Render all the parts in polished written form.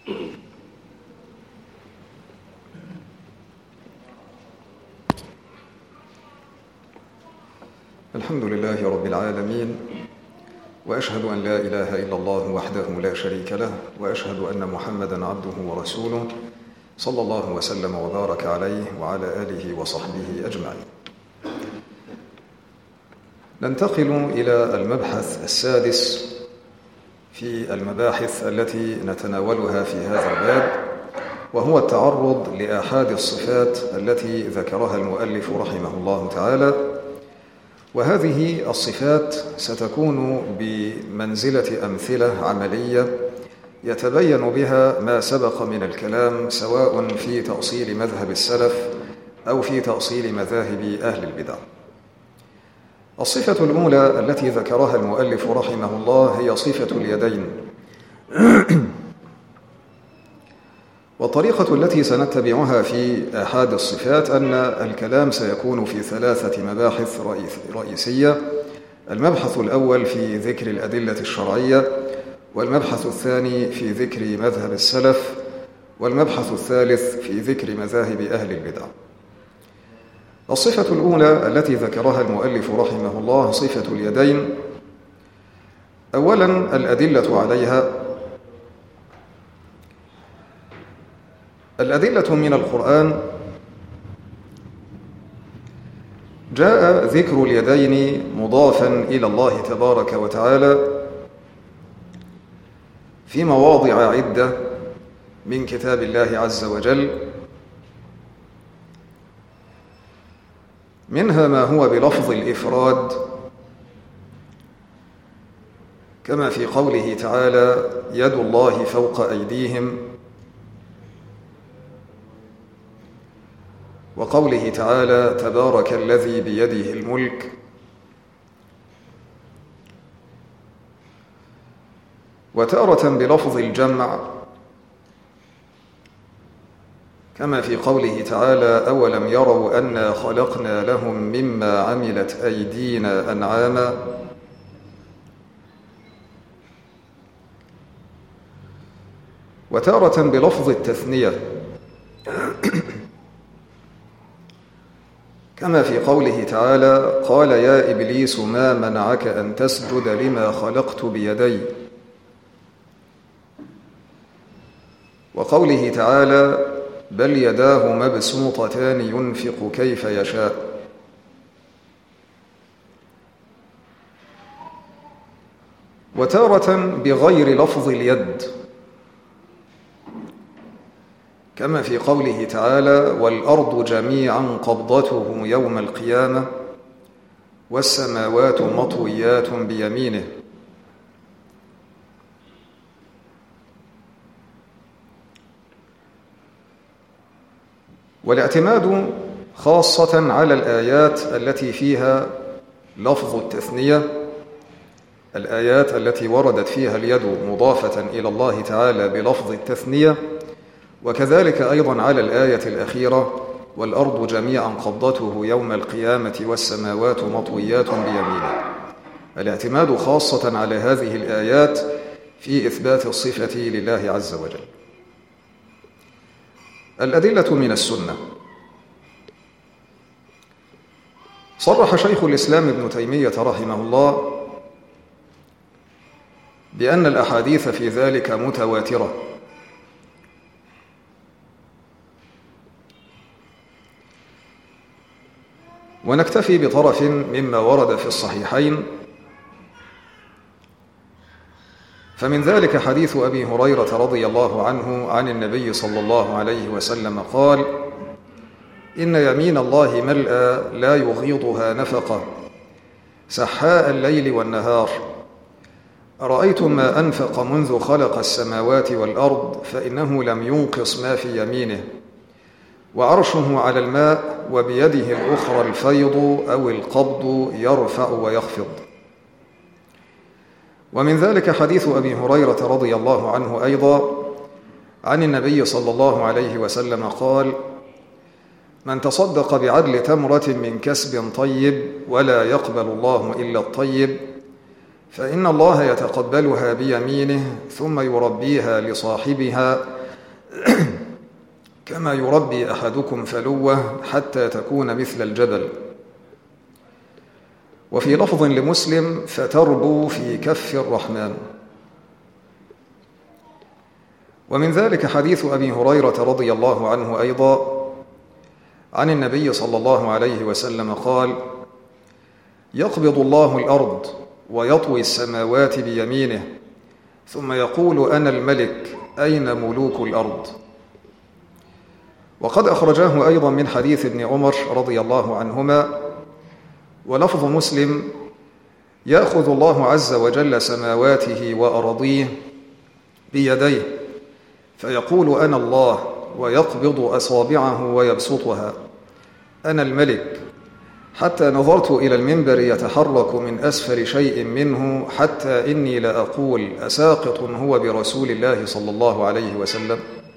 الحمد لله رب العالمين، وأشهد أن لا إله إلا الله وحده لا شريك له، وأشهد أن محمدًا عبده ورسوله صلى الله وسلم وبارك عليه وعلى آله وصحبه أجمعين. ننتقل إلى المبحث السادس في المباحث التي نتناولها في هذا الباب، وهو التعرض لآحاد الصفات التي ذكرها المؤلف رحمه الله تعالى. وهذه الصفات ستكون بمنزلة أمثلة عملية يتبين بها ما سبق من الكلام، سواء في تأصيل مذهب السلف أو في تأصيل مذاهب أهل البدع. الصفة الأولى التي ذكرها المؤلف رحمه الله هي صفة اليدين. والطريقة التي سنتبعها في آحاد الصفات أن الكلام سيكون في ثلاثة مباحث رئيسية. المبحث الأول في ذكر الأدلة الشرعية، والمبحث الثاني في ذكر مذهب السلف، والمبحث الثالث في ذكر مذاهب أهل البدع. الصفة الأولى التي ذكرها المؤلف رحمه الله صفة اليدين. أولا الأدلة عليها. الأدلة من القرآن جاء ذكر اليدين مضافا إلى الله تبارك وتعالى في مواضع عدة من كتاب الله عز وجل، منها ما هو بلفظ الإفراد كما في قوله تعالى يد الله فوق أيديهم، وقوله تعالى تبارك الذي بيده الملك، وتارة بلفظ الجمع كما في قوله تعالى أولم يروا أنا خلقنا لهم مما عملت أيدينا أنعاما، وتارة بلفظ التثنية كما في قوله تعالى قال يا إبليس ما منعك أن تسجد لما خلقت بيدي، وقوله تعالى بل يداه مبسوطتان ينفق كيف يشاء. وتارة بغير لفظ اليد كما في قوله تعالى والأرض جميعا قبضته يوم القيامة والسماوات مطويات بيمينه. والاعتماد خاصة على الآيات التي فيها لفظ التثنية، الآيات التي وردت فيها اليد مضافة إلى الله تعالى بلفظ التثنية، وكذلك أيضا على الآية الأخيرة والأرض جميعا قبضته يوم القيامة والسماوات مطويات بيمينه. الاعتماد خاصة على هذه الآيات في إثبات الصفة لله عز وجل. الأدلة من السنة. صرح شيخ الإسلام ابن تيمية رحمه الله بأن الأحاديث في ذلك متواترة، ونكتفي بطرف مما ورد في الصحيحين. فمن ذلك حديث أبي هريرة رضي الله عنه عن النبي صلى الله عليه وسلم قال إن يمين الله ملأى لا يغيضها نفقة سحاء الليل والنهار، أرأيتم ما أنفق منذ خلق السماوات والأرض فإنه لم ينقص ما في يمينه، وعرشه على الماء وبيده الأخرى الفيض أو القبض يرفع ويخفض. ومن ذلك حديث أبي هريرة رضي الله عنه أيضا عن النبي صلى الله عليه وسلم قال من تصدق بعدل تمرة من كسب طيب ولا يقبل الله إلا الطيب فإن الله يتقبلها بيمينه ثم يربيها لصاحبها كما يربي أحدكم فلوه حتى تكون مثل الجبل. وفي لفظ لمسلم: فتربو في كف الرحمن. ومن ذلك حديث أبي هريرة رضي الله عنه أيضا عن النبي صلى الله عليه وسلم قال: يقبض الله الأرض ويطوي السماوات بيمينه ثم يقول: أنا الملك، أين ملوك الأرض؟ وقد أخرجاه أيضا من حديث ابن عمر رضي الله عنهما، ولفظ مسلم: يأخذ الله عز وجل سماواته وأراضيه بيديه فيقول: أنا الله، ويقبض أصابعه ويبسطها: أنا الملك، حتى نظرت إلى المنبر يتحرك من أسفل شيء منه حتى إني لأقول: أساقط هو برسول الله صلى الله عليه وسلم.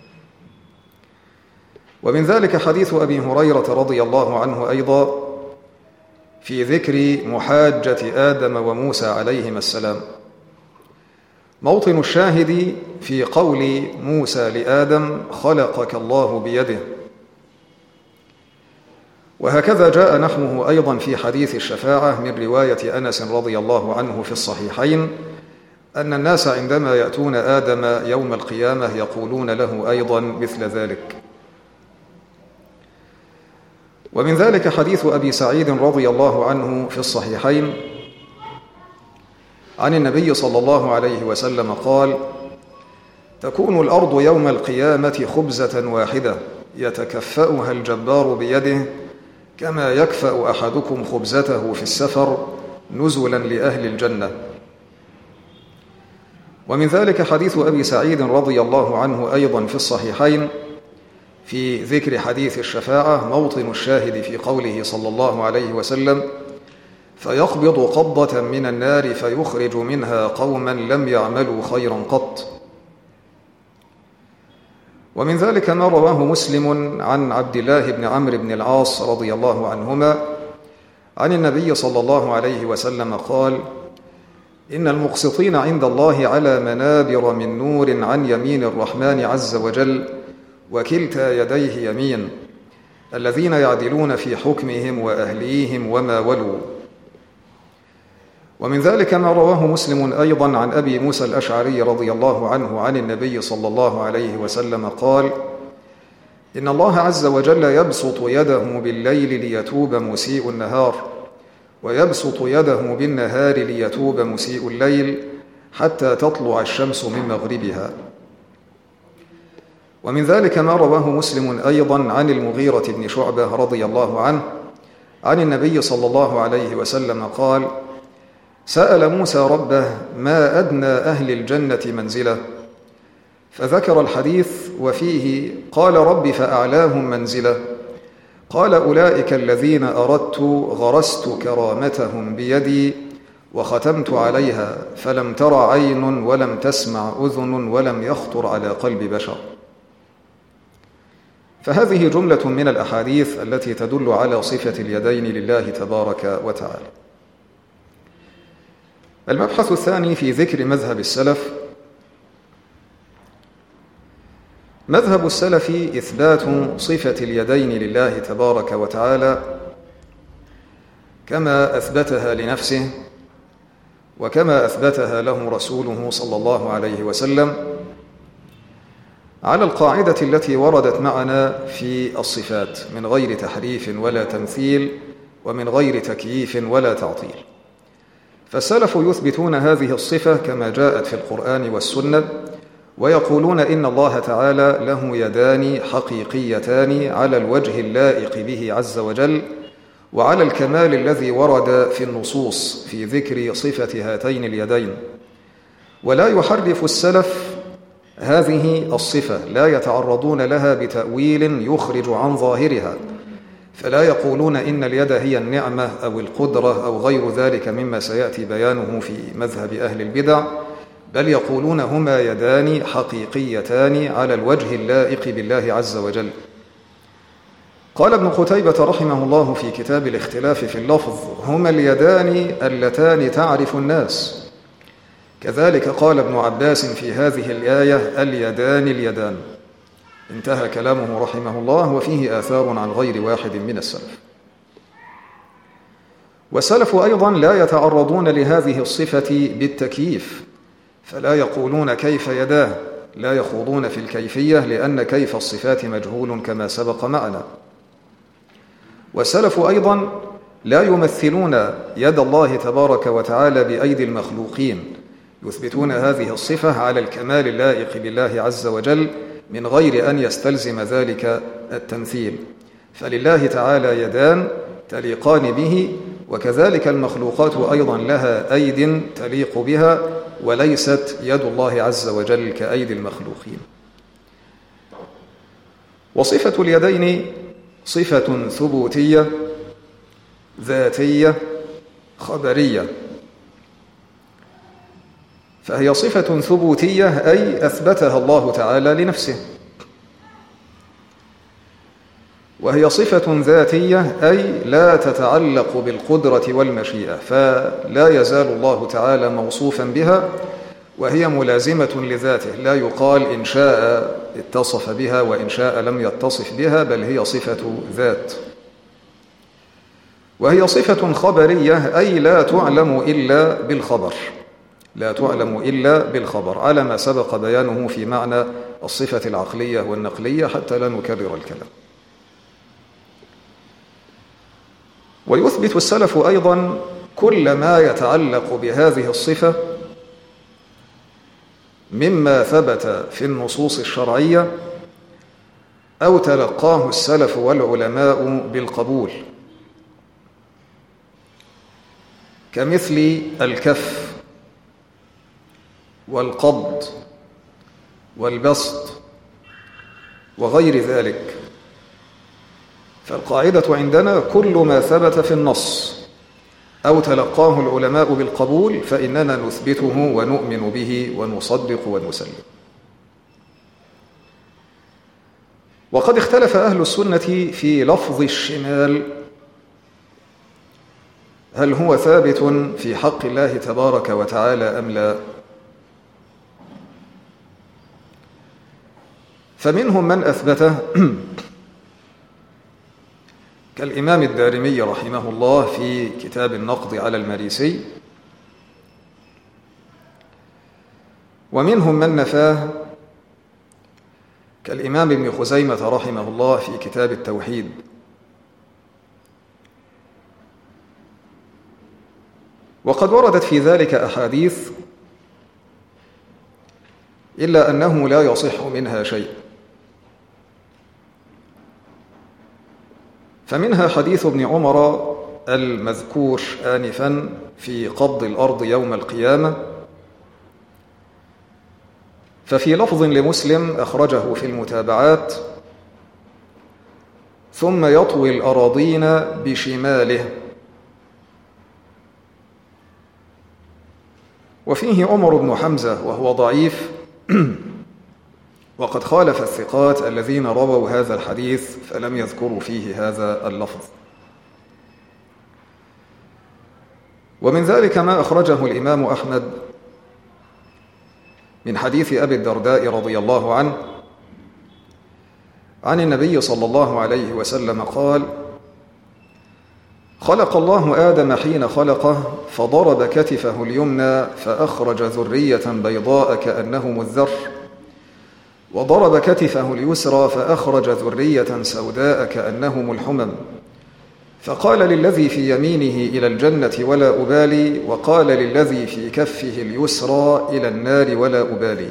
ومن ذلك حديث أبي هريرة رضي الله عنه أيضا في ذكر محاجة آدم وموسى عليهما السلام. موطن الشاهد في قول موسى لآدم: خلقك الله بيده. وهكذا جاء نحوه أيضا في حديث الشفاعة من رواية أنس رضي الله عنه في الصحيحين، أن الناس عندما يأتون آدم يوم القيامة يقولون له أيضا مثل ذلك. ومن ذلك حديث أبي سعيد رضي الله عنه في الصحيحين عن النبي صلى الله عليه وسلم قال: تكون الأرض يوم القيامة خبزة واحدة يتكفأها الجبار بيده كما يكفأ أحدكم خبزته في السفر نزلا لأهل الجنة. ومن ذلك حديث أبي سعيد رضي الله عنه أيضا في الصحيحين في ذكر حديث الشفاعة، موطن الشاهد في قوله صلى الله عليه وسلم: فيقبض قبضة من النار فيخرج منها قوما لم يعملوا خيرا قط. ومن ذلك ما رواه مسلم عن عبد الله بن عمرو بن العاص رضي الله عنهما عن النبي صلى الله عليه وسلم قال: إن المقسطين عند الله على منابر من نور عن يمين الرحمن عز وجل وكلتا يديه يمين، الذين يعدلون في حكمهم وأهليهم وما ولوا. ومن ذلك ما رواه مسلم أيضا عن أبي موسى الأشعري رضي الله عنه عن النبي صلى الله عليه وسلم قال: إن الله عز وجل يبسط يده بالليل ليتوب مسيء النهار، ويبسط يده بالنهار ليتوب مسيء الليل حتى تطلع الشمس من مغربها. ومن ذلك ما رواه مسلم أيضا عن المغيرة بن شعبة رضي الله عنه عن النبي صلى الله عليه وسلم قال: سأل موسى ربه: ما أدنى أهل الجنة منزلة؟ فذكر الحديث وفيه قال: رب فأعلاهم منزلة. قال: أولئك الذين أردت غرست كرامتهم بيدي وختمت عليها فلم تر عين ولم تسمع أذن ولم يخطر على قلب بشر. فهذه جملة من الأحاديث التي تدل على صفة اليدين لله تبارك وتعالى. المبحث الثاني في ذكر مذهب السلف. مذهب السلف إثبات صفة اليدين لله تبارك وتعالى كما أثبتها لنفسه وكما أثبتها له رسوله صلى الله عليه وسلم، على القاعدة التي وردت معنا في الصفات من غير تحريف ولا تمثيل ومن غير تكييف ولا تعطيل. فالسلف يثبتون هذه الصفة كما جاءت في القرآن والسنة، ويقولون إن الله تعالى له يدان حقيقيتان على الوجه اللائق به عز وجل وعلى الكمال الذي ورد في النصوص في ذكر صفة هاتين اليدين. ولا يحرف السلف هذه الصفة، لا يتعرضون لها بتأويل يخرج عن ظاهرها، فلا يقولون إن اليد هي النعمة أو القدرة أو غير ذلك مما سيأتي بيانه في مذهب أهل البدع، بل يقولون هما يدان حقيقيتان على الوجه اللائق بالله عز وجل. قال ابن قتيبة رحمه الله في كتاب الاختلاف في اللفظ: هما اليدان اللتان تعرف الناس كذلك قال ابن عباس في هذه الآية: اليدان اليدان. انتهى كلامه رحمه الله، وفيه آثار عن غير واحد من السلف. والسلف أيضا لا يتعرضون لهذه الصفة بالتكييف، فلا يقولون كيف يداه، لا يخوضون في الكيفية، لأن كيف الصفات مجهول كما سبق معنا. والسلف أيضا لا يمثلون يد الله تبارك وتعالى بأيدي المخلوقين، يثبتون هذه الصفة على الكمال اللائق بالله عز وجل من غير أن يستلزم ذلك التمثيل، فلله تعالى يدان تليقان به، وكذلك المخلوقات أيضا لها أيد تليق بها، وليست يد الله عز وجل كأيدي المخلوقين. وصفة اليدين صفة ثبوتية ذاتية خبرية، فهي صفة ثبوتية أي أثبتها الله تعالى لنفسه، وهي صفة ذاتية أي لا تتعلق بالقدرة والمشيئة، فلا يزال الله تعالى موصوفا بها، وهي ملازمة لذاته، لا يقال إن شاء اتصف بها وإن شاء لم يتصف بها، بل هي صفة ذات. وهي صفة خبرية أي لا تعلم إلا بالخبر، لا تعلم إلا بالخبر، على ما سبق بيانه في معنى الصفة العقلية والنقلية، حتى لا نكرر الكلام. ويثبت السلف أيضا كل ما يتعلق بهذه الصفة مما ثبت في النصوص الشرعية أو تلقاه السلف والعلماء بالقبول، كمثل الكف والقبض والبسط وغير ذلك. فالقاعدة عندنا كل ما ثبت في النص أو تلقاه العلماء بالقبول فإننا نثبته ونؤمن به ونصدق ونسلم. وقد اختلف أهل السنة في لفظ الشمال، هل هو ثابت في حق الله تبارك وتعالى أم لا؟ فمنهم من أثبته كالإمام الدارمي رحمه الله في كتاب النقد على المريسي، ومنهم من نفاه كالإمام ابن خزيمة رحمه الله في كتاب التوحيد. وقد وردت في ذلك أحاديث إلا أنه لا يصح منها شيء، فمنها حديث ابن عمر المذكور آنفا في قبض الأرض يوم القيامة، ففي لفظ لمسلم أخرجه في المتابعات: ثم يطوي الأراضين بشماله. وفيه عمر بن حمزة وهو ضعيف، وقد خالف الثقات الذين رووا هذا الحديث فلم يذكروا فيه هذا اللفظ. ومن ذلك ما أخرجه الإمام أحمد من حديث أبي الدرداء رضي الله عنه عن النبي صلى الله عليه وسلم قال: خلق الله آدم حين خلقه فضرب كتفه اليمنى فأخرج ذرية بيضاء كأنهم الذر، وضرب كتفه اليسرى فأخرج ذرية سوداء كأنهم الحمم، فقال للذي في يمينه إلى الجنة ولا أبالي، وقال للذي في كفه اليسرى إلى النار ولا أبالي.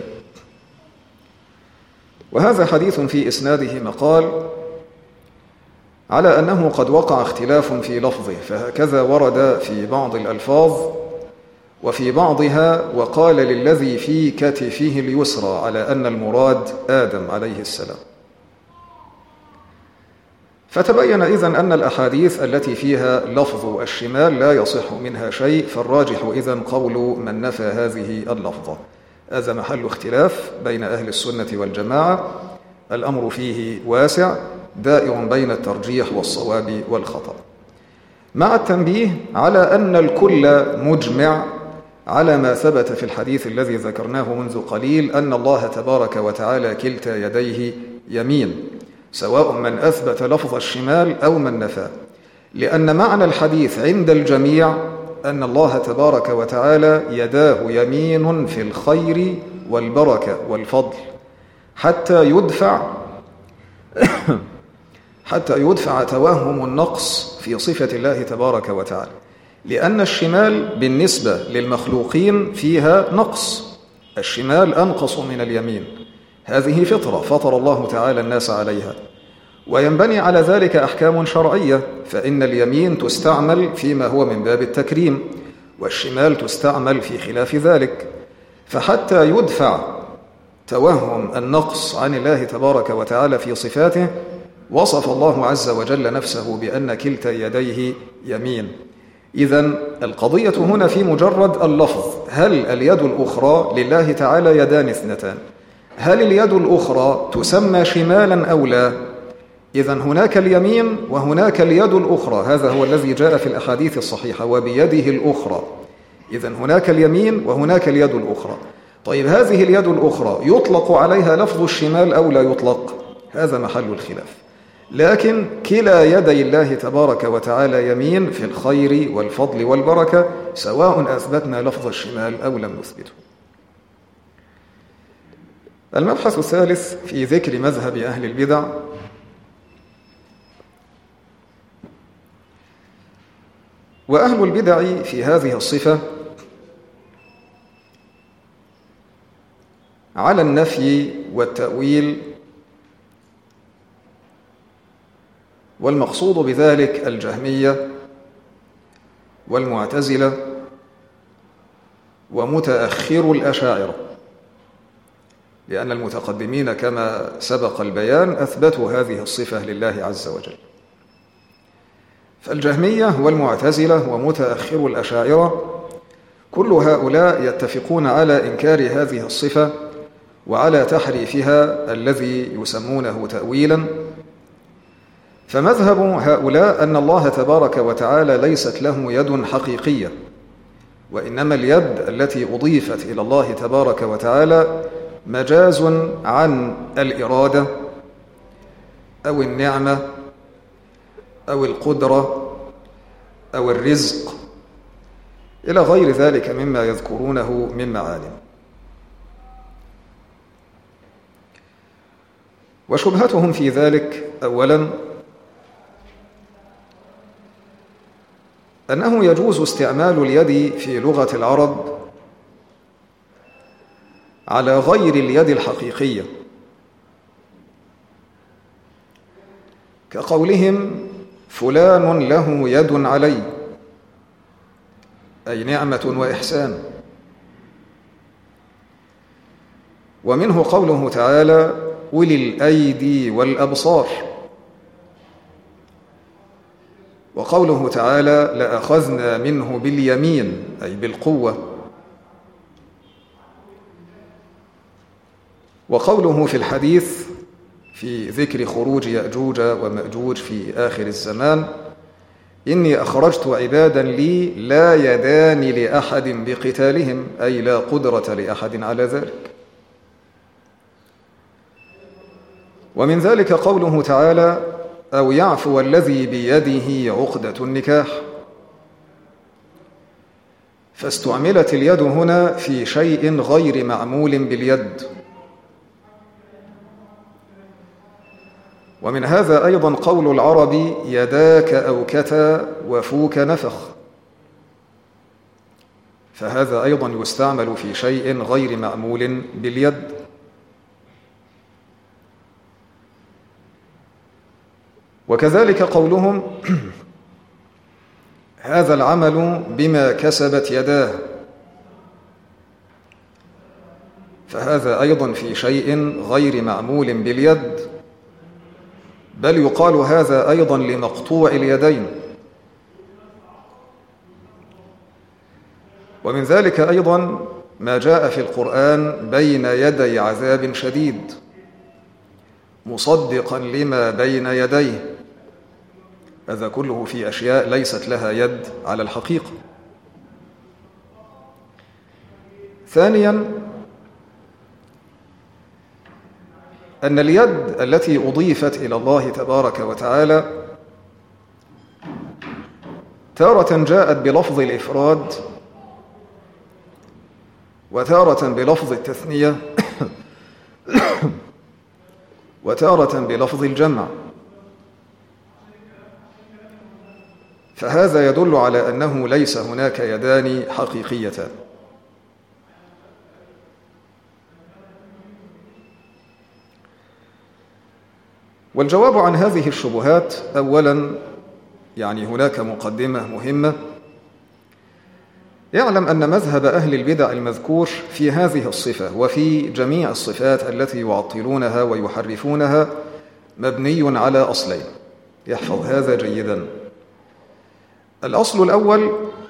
وهذا حديث في إسناده مقال، على أنه قد وقع اختلاف في لفظه، فهكذا ورد في بعض الألفاظ، وفي بعضها وقال للذي في كتفه اليسرى، على أن المراد آدم عليه السلام. فتبين إذن أن الأحاديث التي فيها لفظ الشمال لا يصح منها شيء، فالراجح إذن قول من نفى هذه اللفظة. هذا محل اختلاف بين أهل السنة والجماعة، الأمر فيه واسع دائر بين الترجيح والصواب والخطأ، مع التنبيه على أن الكل مجمع على ما ثبت في الحديث الذي ذكرناه منذ قليل أن الله تبارك وتعالى كلتا يديه يمين، سواء من أثبت لفظ الشمال أو من نفاه، لأن معنى الحديث عند الجميع أن الله تبارك وتعالى يداه يمين في الخير والبركة والفضل، حتى يدفع توهم النقص في صفة الله تبارك وتعالى، لأن الشمال بالنسبة للمخلوقين فيها نقص، الشمال أنقص من اليمين، هذه فطرة فطر الله تعالى الناس عليها، وينبني على ذلك أحكام شرعية، فإن اليمين تستعمل فيما هو من باب التكريم، والشمال تستعمل في خلاف ذلك، فحتى يدفع توهم النقص عن الله تبارك وتعالى في صفاته وصف الله عز وجل نفسه بأن كلتا يديه يمين. إذن القضية هنا في مجرد اللفظ، هل اليد الأخرى لله تعالى يدان اثنتان، هل اليد الأخرى تسمى شمالا أو لا؟ إذن هناك اليمين وهناك اليد الأخرى، هذا هو الذي جاء في الأحاديث الصحيحة، وبيده الأخرى. إذن هناك اليمين وهناك اليد الأخرى. طيب هذه اليد الأخرى يطلق عليها لفظ الشمال أو لا يطلق؟ هذا محل الخلاف، لكن كلا يدي الله تبارك وتعالى يمين في الخير والفضل والبركة، سواء أثبتنا لفظ الشمال أو لم نثبته. المبحث الثالث في ذكر مذهب أهل البدع. وأهل البدع في هذه الصفة على النفي والتأويل، والمقصود بذلك الجهمية والمعتزلة ومتأخر الأشاعرة، لأن المتقدمين كما سبق البيان أثبتوا هذه الصفة لله عز وجل. فالجهمية والمعتزلة ومتأخر الأشاعرة كل هؤلاء يتفقون على إنكار هذه الصفة وعلى تحريفها الذي يسمونه تأويلا. فمذهب هؤلاء أن الله تبارك وتعالى ليست له يد حقيقية، وإنما اليد التي أضيفت إلى الله تبارك وتعالى مجاز عن الإرادة أو النعمة أو القدرة أو الرزق إلى غير ذلك مما يذكرونه من معاني. وشبهتهم في ذلك أولا أنه يجوز استعمال اليد في لغة العرب على غير اليد الحقيقية، كقولهم فلان له يد علي، أي نعمة وإحسان. ومنه قوله تعالى أولي الأيدي والأبصار، وقوله تعالى لأخذنا منه باليمين، أي بالقوة. وقوله في الحديث في ذكر خروج يأجوج ومأجوج في آخر الزمان إني أخرجت عبادا لي لا يدان لأحد بقتالهم، أي لا قدرة لأحد على ذلك. ومن ذلك قوله تعالى أو يعفو الذي بيده عقدة النكاح، فاستعملت اليد هنا في شيء غير معمول باليد. ومن هذا أيضا قول العرب يداك أوكتا وفوك نفخ، فهذا أيضا يستعمل في شيء غير معمول باليد. وكذلك قولهم هذا العمل بما كسبت يداه، فهذا أيضا في شيء غير معمول باليد، بل يقال هذا أيضا لمقطوع اليدين. ومن ذلك أيضا ما جاء في القرآن بين يدي عذاب شديد مصدقا لما بين يديه، هذا كله في أشياء ليست لها يد على الحقيقة. ثانيا، أن اليد التي أضيفت إلى الله تبارك وتعالى تارة جاءت بلفظ الإفراد وتارة بلفظ التثنية وتارة بلفظ الجمع، فهذا يدل على أنه ليس هناك يدان حقيقيتان. والجواب عن هذه الشبهات أولا، يعني هناك مقدمة مهمة. يعلم أن مذهب أهل البدع المذكور في هذه الصفة وفي جميع الصفات التي يعطلونها ويحرفونها مبني على أصلين، يحفظ هذا جيدا. الأصل الأول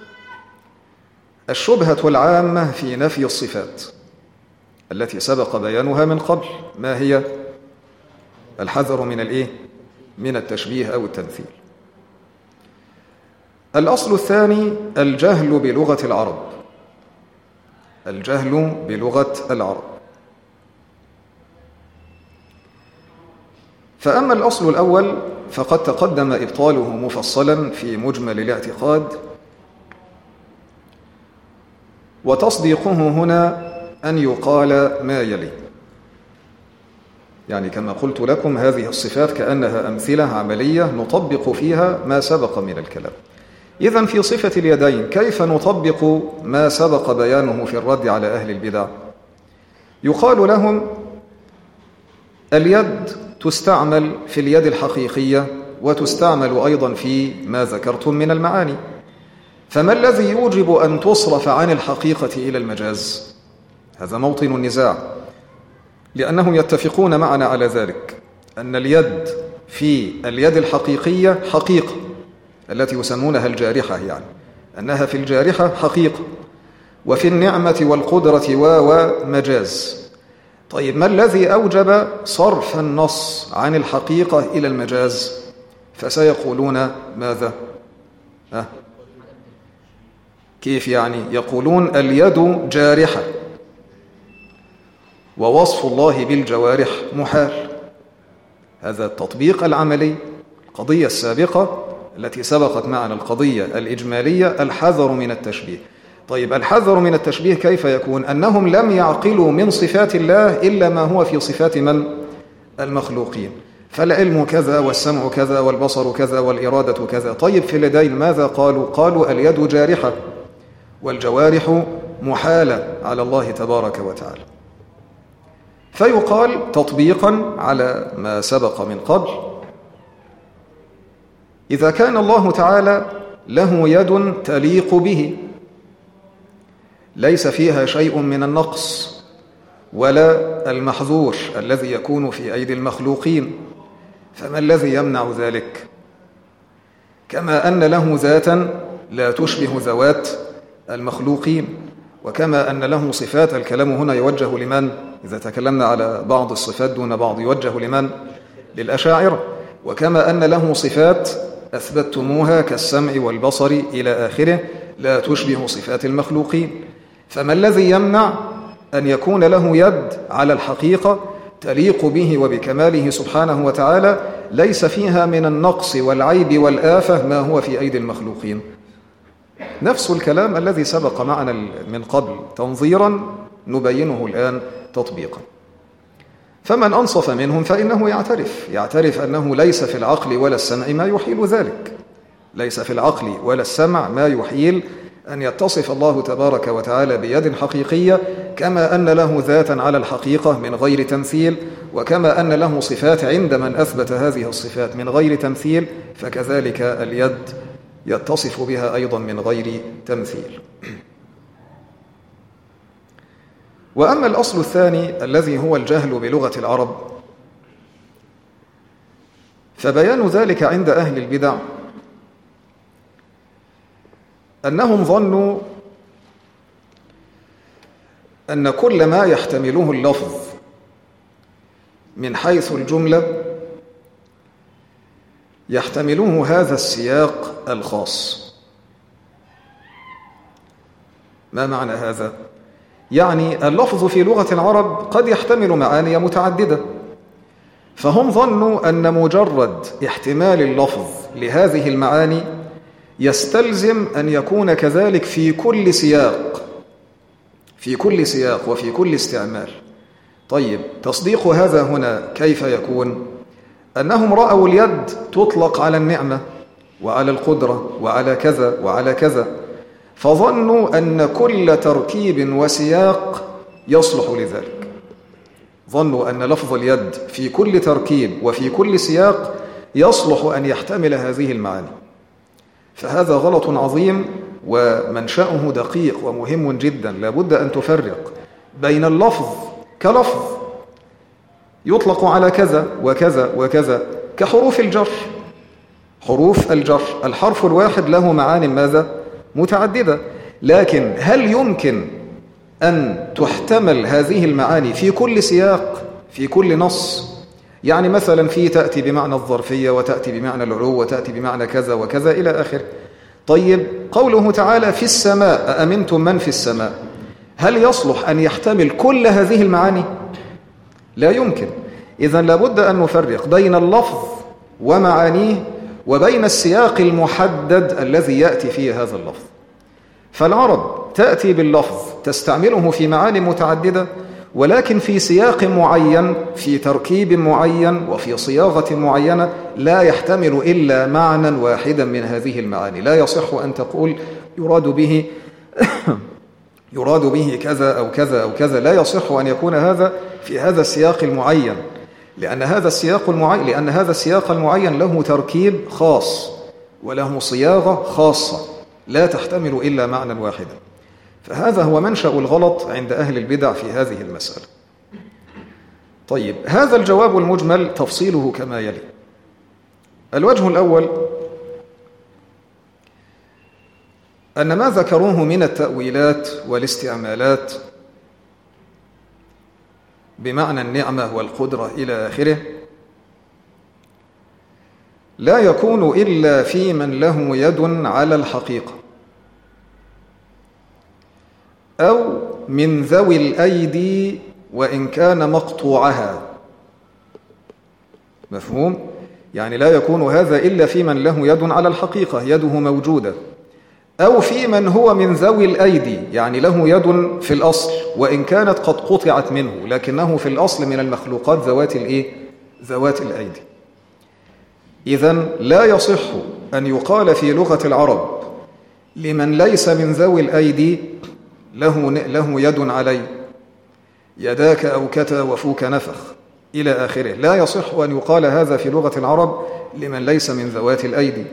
الشبهة العامة في نفي الصفات التي سبق بيانها من قبل، ما هي؟ الحذر من من التشبيه أو التمثيل. الأصل الثاني الجهل بلغة العرب، الجهل بلغة العرب. فأما الأصل الأول فقد تقدم إبطاله مفصلا في مجمل الاعتقاد، وتصديقه هنا أن يقال ما يلي. يعني كما قلت لكم هذه الصفات كأنها أمثلة عملية نطبق فيها ما سبق من الكلام. إذن في صفة اليدين كيف نطبق ما سبق بيانه في الرد على أهل البدع؟ يقال لهم اليد تستعمل في اليد الحقيقية وتستعمل أيضا في ما ذكرتم من المعاني، فما الذي يوجب أن تصرف عن الحقيقة إلى المجاز؟ هذا موطن النزاع، لأنهم يتفقون معنا على ذلك، أن اليد في اليد الحقيقية حقيقة التي يسمونها الجارحة، يعني أنها في الجارحة حقيقة، وفي النعمة والقدرة ومجاز. طيب ما الذي أوجب صرف النص عن الحقيقة إلى المجاز؟ فسيقولون ماذا؟ كيف يعني؟ يقولون اليد جارحة ووصف الله بالجوارح محال. هذا التطبيق العملي. القضية السابقة التي سبقت معنا القضية الإجمالية الحذر من التشبيه. طيب الحذر من التشبيه كيف يكون؟ أنهم لم يعقلوا من صفات الله إلا ما هو في صفات من؟ المخلوقين. فالعلم كذا والسمع كذا والبصر كذا والإرادة كذا. طيب في اليدين ماذا قالوا؟ قالوا اليد جارحة والجوارح محالة على الله تبارك وتعالى. فيقال تطبيقا على ما سبق من قبل، إذا كان الله تعالى له يد تليق به ليس فيها شيء من النقص ولا المحذور الذي يكون في أيدي المخلوقين، فما الذي يمنع ذلك؟ كما أن له ذاتا لا تشبه ذوات المخلوقين، وكما أن له صفات. الكلام هنا يوجه لمن؟ إذا تكلمنا على بعض الصفات دون بعض يوجه لمن؟ للأشاعرة. وكما أن له صفات أثبتتموها كالسمع والبصر إلى آخره لا تشبه صفات المخلوقين، فما الذي يمنع أن يكون له يد على الحقيقة تليق به وبكماله سبحانه وتعالى ليس فيها من النقص والعيب والآفة ما هو في أيدي المخلوقين؟ نفس الكلام الذي سبق معنا من قبل تنظيرا نبينه الآن تطبيقا. فمن أنصف منهم فإنه يعترف أنه ليس في العقل ولا السمع ما يحيل ذلك، ليس في العقل ولا السمع ما يحيل أن يتصف الله تبارك وتعالى بيد حقيقية، كما أن له ذاتا على الحقيقة من غير تمثيل، وكما أن له صفات عند من أثبت هذه الصفات من غير تمثيل، فكذلك اليد يتصف بها أيضا من غير تمثيل. وأما الأصل الثاني الذي هو الجهل بلغة العرب، فبيان ذلك عند أهل البدع أنهم ظنوا أن كل ما يحتمله اللفظ من حيث الجملة يحتمله هذا السياق الخاص. ما معنى هذا؟ يعني اللفظ في لغة العرب قد يحتمل معاني متعددة، فهم ظنوا أن مجرد احتمال اللفظ لهذه المعاني يستلزم أن يكون كذلك في كل سياق وفي كل استعمال. طيب، تصديق هذا هنا كيف يكون؟ أنهم رأوا اليد تطلق على النعمة وعلى القدرة وعلى كذا وعلى كذا، فظنوا أن كل تركيب وسياق يصلح لذلك. ظنوا أن لفظ اليد في كل تركيب وفي كل سياق يصلح أن يحتمل هذه المعاني، فهذا غلط عظيم ومنشأه دقيق ومهم جدا. لابد أن تفرق بين اللفظ كلفظ يطلق على كذا وكذا وكذا، كحروف الجر. حروف الجر الحرف الواحد له معان ماذا؟ متعددة، لكن هل يمكن أن تحتمل هذه المعاني في كل سياق في كل نص؟ يعني مثلا في تأتي بمعنى الظرفية، وتأتي بمعنى العلو، وتأتي بمعنى كذا وكذا إلى آخر. طيب، قوله تعالى في السماء أأمنتم من في السماء، هل يصلح أن يحتمل كل هذه المعاني؟ لا يمكن. إذن لابد أن نفرق بين اللفظ ومعانيه وبين السياق المحدد الذي يأتي فيه هذا اللفظ. فالعرب تأتي باللفظ تستعمله في معاني متعددة، ولكن في سياق معين، في تركيب معين، وفي صياغة معينة لا يحتمل إلا معنى واحدا من هذه المعاني. لا يصح أن تقول يراد به كذا أو كذا أو كذا، لا يصح أن يكون هذا في هذا السياق المعين، لأن هذا السياق المعين له تركيب خاص وله صياغة خاصة لا تحتمل إلا معنى واحدا. فهذا هو منشأ الغلط عند أهل البدع في هذه المسألة. طيب، هذا الجواب المجمل تفصيله كما يلي. الوجه الأول أن ما ذكروه من التأويلات والاستعمالات بمعنى النعمة والقدرة إلى آخره لا يكون إلا في من له يد على الحقيقة، أو من ذوي الأيدي وإن كان مقطوعها. مفهوم؟ يعني لا يكون هذا إلا في من له يد على الحقيقة، يده موجودة، أو في من هو من ذوي الأيدي، يعني له يد في الأصل وإن كانت قد قطعت منه، لكنه في الأصل من المخلوقات ذوات الأيدي. إذن لا يصح أن يقال في لغة العرب لمن ليس من ذوي الأيدي له يد علي، يداك أوكتا وفوك نفخ إلى آخره. لا يصح أن يقال هذا في لغة العرب لمن ليس من ذوات الأيدي.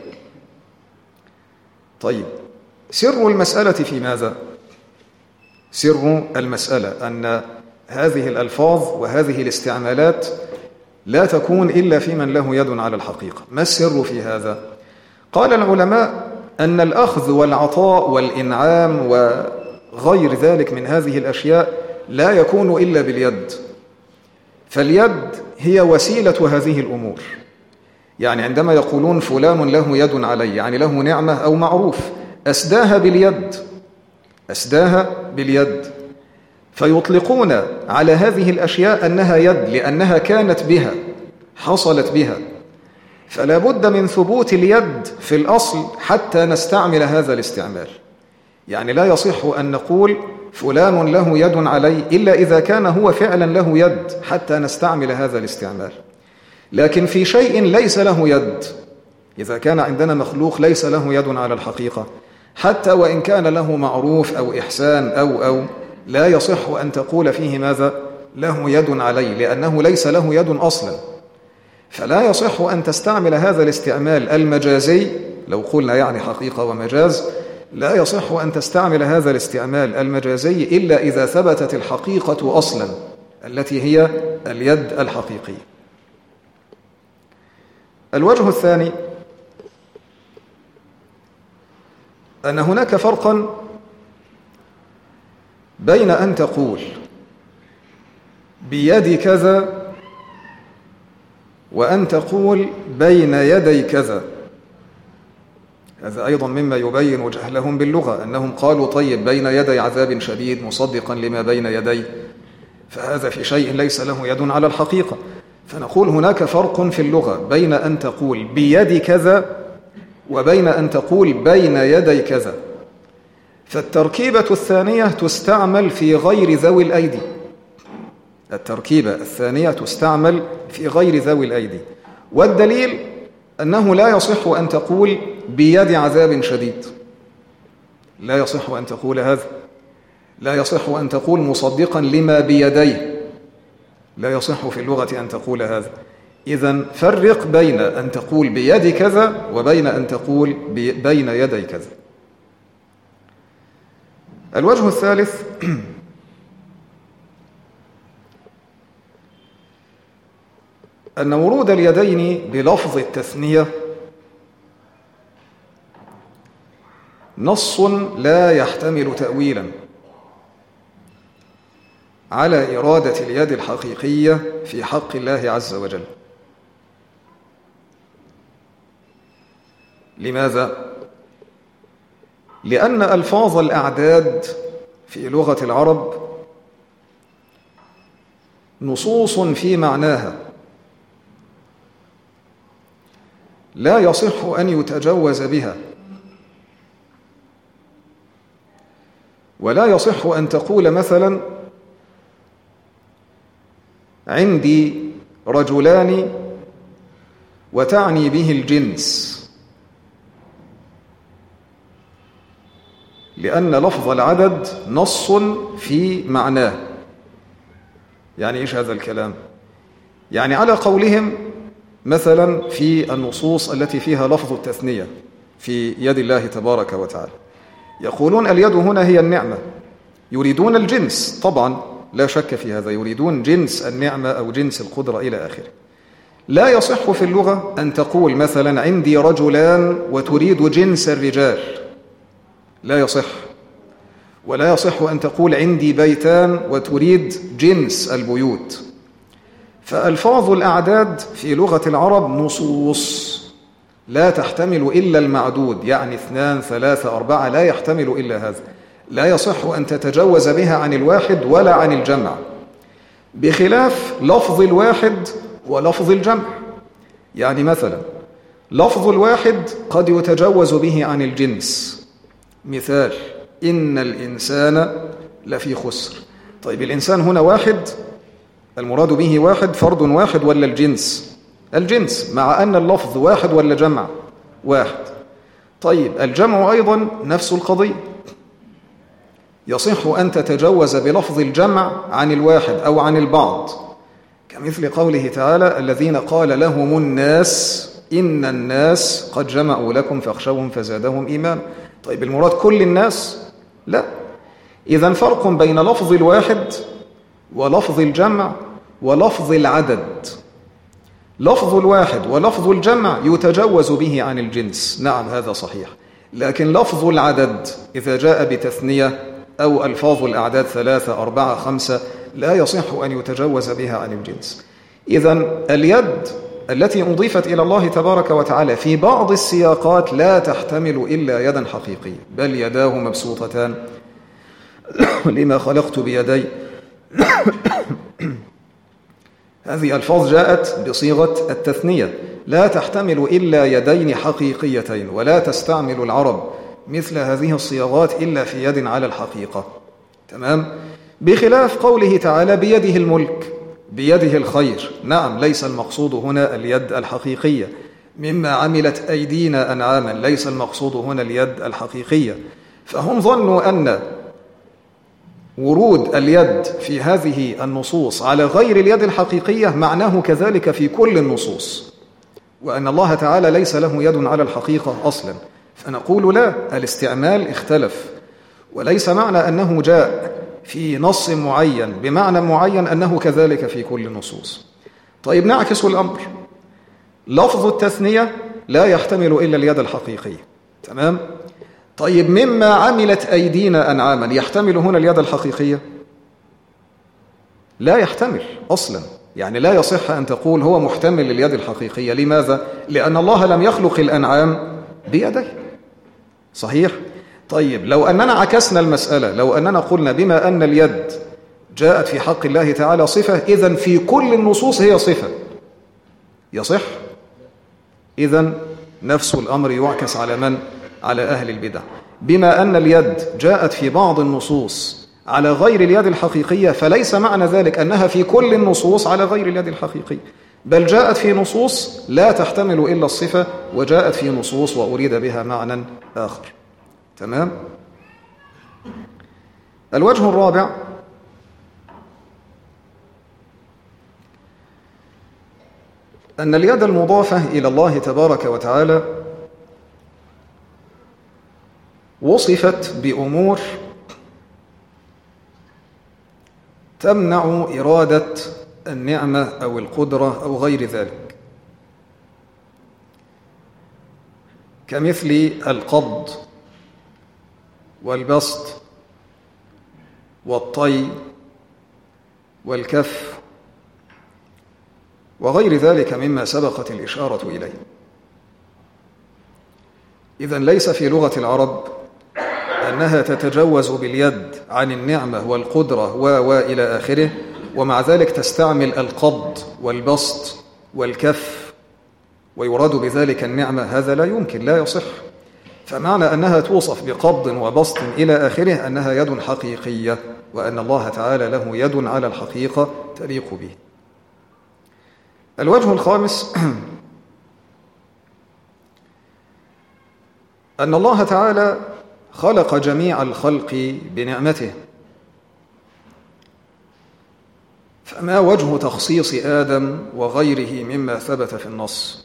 طيب، سر المسألة في ماذا؟ سر المسألة أن هذه الألفاظ وهذه الاستعمالات لا تكون إلا في من له يد على الحقيقة. ما السر في هذا؟ قال العلماء أن الأخذ والعطاء والإنعام وغير ذلك من هذه الأشياء لا يكون إلا باليد، فاليد هي وسيلة هذه الأمور. يعني عندما يقولون فلان له يد علي، يعني له نعمة أو معروف، أسداها باليد، فيطلقون على هذه الأشياء أنها يد لأنها كانت بها، حصلت بها. فلا بد من ثبوت اليد في الأصل حتى نستعمل هذا الاستعمال. يعني لا يصح أن نقول فلان له يد علي إلا إذا كان هو فعلا له يد حتى نستعمل هذا الاستعمال. لكن في شيء ليس له يد، إذا كان عندنا مخلوق ليس له يد على الحقيقة، حتى وإن كان له معروف أو إحسان أو لا يصح أن تقول فيه ماذا؟ له يد علي، لأنه ليس له يد أصلا. فلا يصح أن تستعمل هذا الاستعمال المجازي، لو قلنا يعني حقيقة ومجاز، لا يصح أن تستعمل هذا الاستعمال المجازي إلا إذا ثبتت الحقيقة أصلا التي هي اليد الحقيقية. الوجه الثاني أن هناك فرقا بين أن تقول بيد كذا وأن تقول بين يدي كذا. هذا أيضا مما يبين جهلهم باللغة، أنهم قالوا طيب بين يدي عذاب شديد مصدقا لما بين يديه، فهذا في شيء ليس له يد على الحقيقة. فنقول هناك فرق في اللغة بين أن تقول بيد كذا وبين أن تقول بين يدي كذا. فالتركيبة الثانية تستعمل في غير ذوي الأيدي، التركيبة الثانية تستعمل في غير ذوي الأيدي، والدليل أنه لا يصح أن تقول بيد عذاب شديد، لا يصح أن تقول هذا، لا يصح أن تقول مصدقا لما بيديه، لا يصح في اللغة أن تقول هذا. إذن فرق بين أن تقول بيد كذا وبين أن تقول بين يدي كذا. الوجه الثالث أن ورود اليدين بلفظ التثنية نص لا يحتمل تأويلا على إرادة اليد الحقيقية في حق الله عز وجل. لماذا؟ لأن ألفاظ الأعداد في لغة العرب نصوص في معناها لا يصح أن يتجوز بها، ولا يصح أن تقول مثلا عندي رجلان وتعني به الجنس، لأن لفظ العدد نص في معناه. يعني إيش هذا الكلام؟ يعني على قولهم مثلا في النصوص التي فيها لفظ التثنية في يد الله تبارك وتعالى، يقولون اليد هنا هي النعمة، يريدون الجنس، طبعا لا شك في هذا، يريدون جنس النعمة أو جنس القدرة إلى آخره. لا يصح في اللغة أن تقول مثلا عندي رجلان وتريد جنس الرجال، لا يصح. ولا يصح أن تقول عندي بيتان وتريد جنس البيوت. فألفاظ الأعداد في لغة العرب نصوص لا تحتمل إلا المعدود، يعني 2 3 4 لا يحتمل إلا هذا، لا يصح أن تتجوز بها عن الواحد ولا عن الجمع، بخلاف لفظ الواحد ولفظ الجمع. يعني مثلا لفظ الواحد قد يتجوز به عن الجنس، مثال إن الإنسان لفي خسر. طيب الإنسان هنا واحد، المراد به واحد فرد واحد ولا الجنس؟ الجنس، مع أن اللفظ واحد ولا جمع؟ واحد. طيب الجمع أيضا نفس القضية، يصح أن تتجوز بلفظ الجمع عن الواحد أو عن البعض، كمثل قوله تعالى الذين قال لهم الناس إن الناس قد جمعوا لكم فاخشوهم فزادهم إيمانا. طيب المراد كل الناس؟ لا. إذن فرق بين لفظ الواحد ولفظ الجمع ولفظ العدد. لفظ الواحد ولفظ الجمع يتجوز به عن الجنس، نعم هذا صحيح، لكن لفظ العدد إذا جاء بتثنية أو ألفاظ الأعداد 3 4 5 لا يصح أن يتجوز بها عن الجنس. إذن اليد التي أضيفت إلى الله تبارك وتعالى في بعض السياقات لا تحتمل إلا يدا حقيقية، بل يداه مبسوطتان لما خلقت بيدي. هذه ألفاظ جاءت بصيغة التثنية لا تحتمل إلا يدين حقيقيتين، ولا تستعمل العرب مثل هذه الصياغات إلا في يد على الحقيقة. تمام؟ بخلاف قوله تعالى بيده الملك، بيده الخير، نعم ليس المقصود هنا اليد الحقيقية، مما عملت أيدينا أنعاما، ليس المقصود هنا اليد الحقيقية. فهم ظنوا أن ورود اليد في هذه النصوص على غير اليد الحقيقية معناه كذلك في كل النصوص، وأن الله تعالى ليس له يد على الحقيقة أصلا. فنقول لا، الاستعمال اختلف، وليس معنى أنه جاء في نص معين بمعنى معين أنه كذلك في كل النصوص. طيب نعكس الأمر، لفظ التثنية لا يحتمل إلا اليد الحقيقية، تمام؟ طيب مما عملت أيدينا أنعاما يحتمل هنا اليد الحقيقية؟ لا يحتمل أصلا، يعني لا يصح أن تقول هو محتمل لليد الحقيقية. لماذا؟ لأن الله لم يخلق الأنعام بيديه، صحيح؟ طيب لو أننا عكسنا المسألة، لو أننا قلنا بما أن اليد جاءت في حق الله تعالى صفة، إذن في كل النصوص هي صفة، يصح؟ إذن نفس الأمر يعكس على من؟ على أهل البدع. بما أن اليد جاءت في بعض النصوص على غير اليد الحقيقية، فليس معنى ذلك أنها في كل النصوص على غير اليد الحقيقية، بل جاءت في نصوص لا تحتمل إلا الصفة، وجاءت في نصوص وأريد بها معنى آخر. تمام؟ الوجه الرابع أن اليد المضافة إلى الله تبارك وتعالى وصفت بأمور تمنع إرادة النعمة أو القدرة أو غير ذلك، كمثل القبض والبسط والطي والكف وغير ذلك مما سبقت الإشارة إليه. إذن ليس في لغة العرب أنها تتجوز باليد عن النعمة والقدرة وإلى آخره، ومع ذلك تستعمل القبض والبسط والكف ويراد بذلك النعمة، هذا لا يمكن، لا يصح. فمعنى أنها توصف بقبض وبسط إلى آخره أنها يد حقيقية، وأن الله تعالى له يد على الحقيقة تليق به. الوجه الخامس أن الله تعالى خلق جميع الخلق بنعمته، فما وجه تخصيص آدم وغيره مما ثبت في النص؟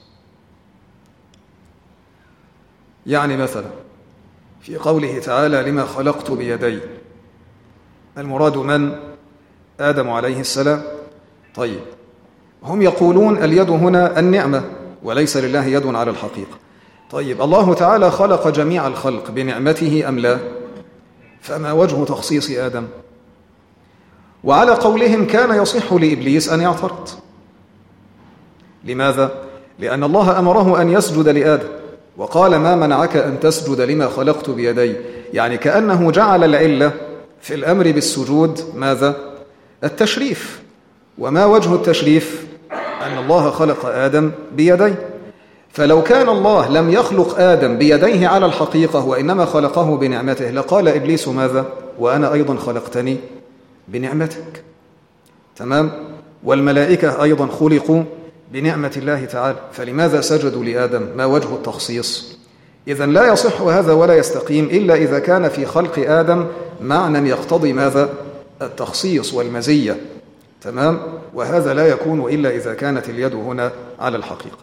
يعني مثلا في قوله تعالى لما خلقت بيدي، المراد من؟ آدم عليه السلام. طيب هم يقولون اليد هنا النعمة وليس لله يد على الحقيقة. طيب الله تعالى خلق جميع الخلق بنعمته أم لا؟ فما وجه تخصيص آدم؟ وعلى قولهم كان يصح لإبليس أن يعترض. لماذا؟ لأن الله أمره أن يسجد لآدم وقال ما منعك أن تسجد لما خلقت بيدي، يعني كأنه جعل العلة في الأمر بالسجود ماذا؟ التشريف. وما وجه التشريف؟ أن الله خلق آدم بيديه. فلو كان الله لم يخلق آدم بيديه على الحقيقة وإنما خلقه بنعمته لقال إبليس ماذا؟ وأنا أيضا خلقتني بنعمتك. تمام؟ والملائكة أيضا خلقوا بنعمة الله تعالى، فلماذا سجدوا لآدم؟ ما وجه التخصيص؟ إذن لا يصح هذا ولا يستقيم إلا إذا كان في خلق آدم معنى يقتضي ماذا؟ التخصيص والمزية. تمام؟ وهذا لا يكون إلا إذا كانت اليد هنا على الحقيقة.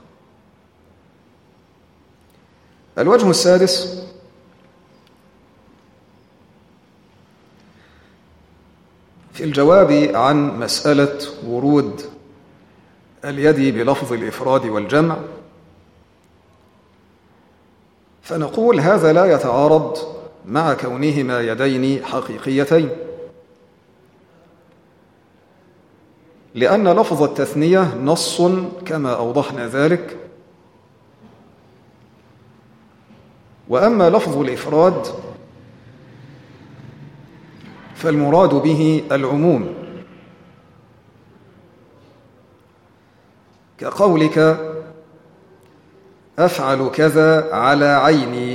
الوجه السادس في الجواب عن مسألة ورود اليد بلفظ الإفراد والجمع، فنقول هذا لا يتعارض مع كونهما يدين حقيقيتين، لأن لفظ التثنية نص كما أوضحنا ذلك، وأما لفظ الإفراد فالمراد به العموم، كقولك أفعل كذا على عيني،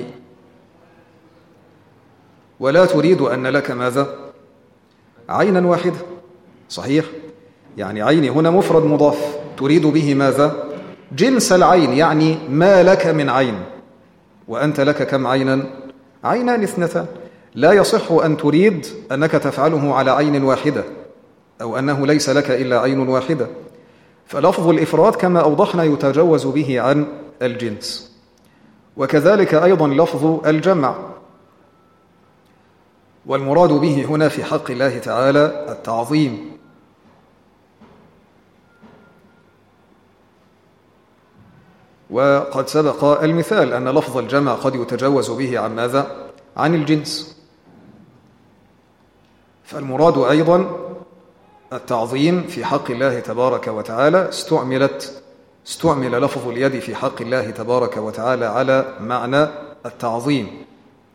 ولا تريد أن لك ماذا؟ عينا واحدة. صحيح؟ يعني عيني هنا مفرد مضاف، تريد به ماذا؟ جنس العين، يعني ما لك من عين، وأنت لك كم عينا؟ عينان اثنتان. لا يصح أن تريد أنك تفعله على عين واحدة أو أنه ليس لك إلا عين واحدة. فلفظ الإفراد كما أوضحنا يتجوز به عن الجنس، وكذلك أيضا لفظ الجمع، والمراد به هنا في حق الله تعالى التعظيم. وقد سبق المثال أن لفظ الجمع قد يتجوز به عن ماذا؟ عن الجنس. فالمراد أيضا التعظيم في حق الله تبارك وتعالى. استعمل لفظ اليد في حق الله تبارك وتعالى على معنى التعظيم،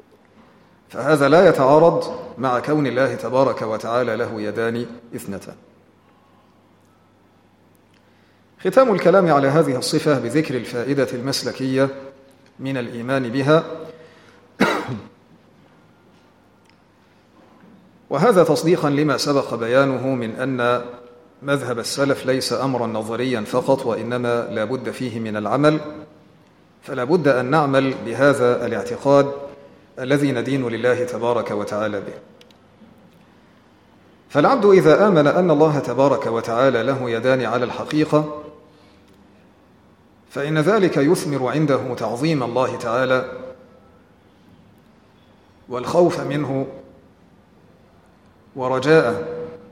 فهذا لا يتعارض مع كون الله تبارك وتعالى له يدان اثنتان. ختام الكلام على هذه الصفة بذكر الفائدة المسلكية من الإيمان بها، وهذا تصديقا لما سبق بيانه من أن مذهب السلف ليس أمرا نظريا فقط، وإنما لا بد فيه من العمل، فلا بد أن نعمل بهذا الاعتقاد الذي ندين لله تبارك وتعالى به. فالعبد إذا آمن أن الله تبارك وتعالى له يدان على الحقيقة، فإن ذلك يثمر عنده تعظيم الله تعالى والخوف منه ورجاءه.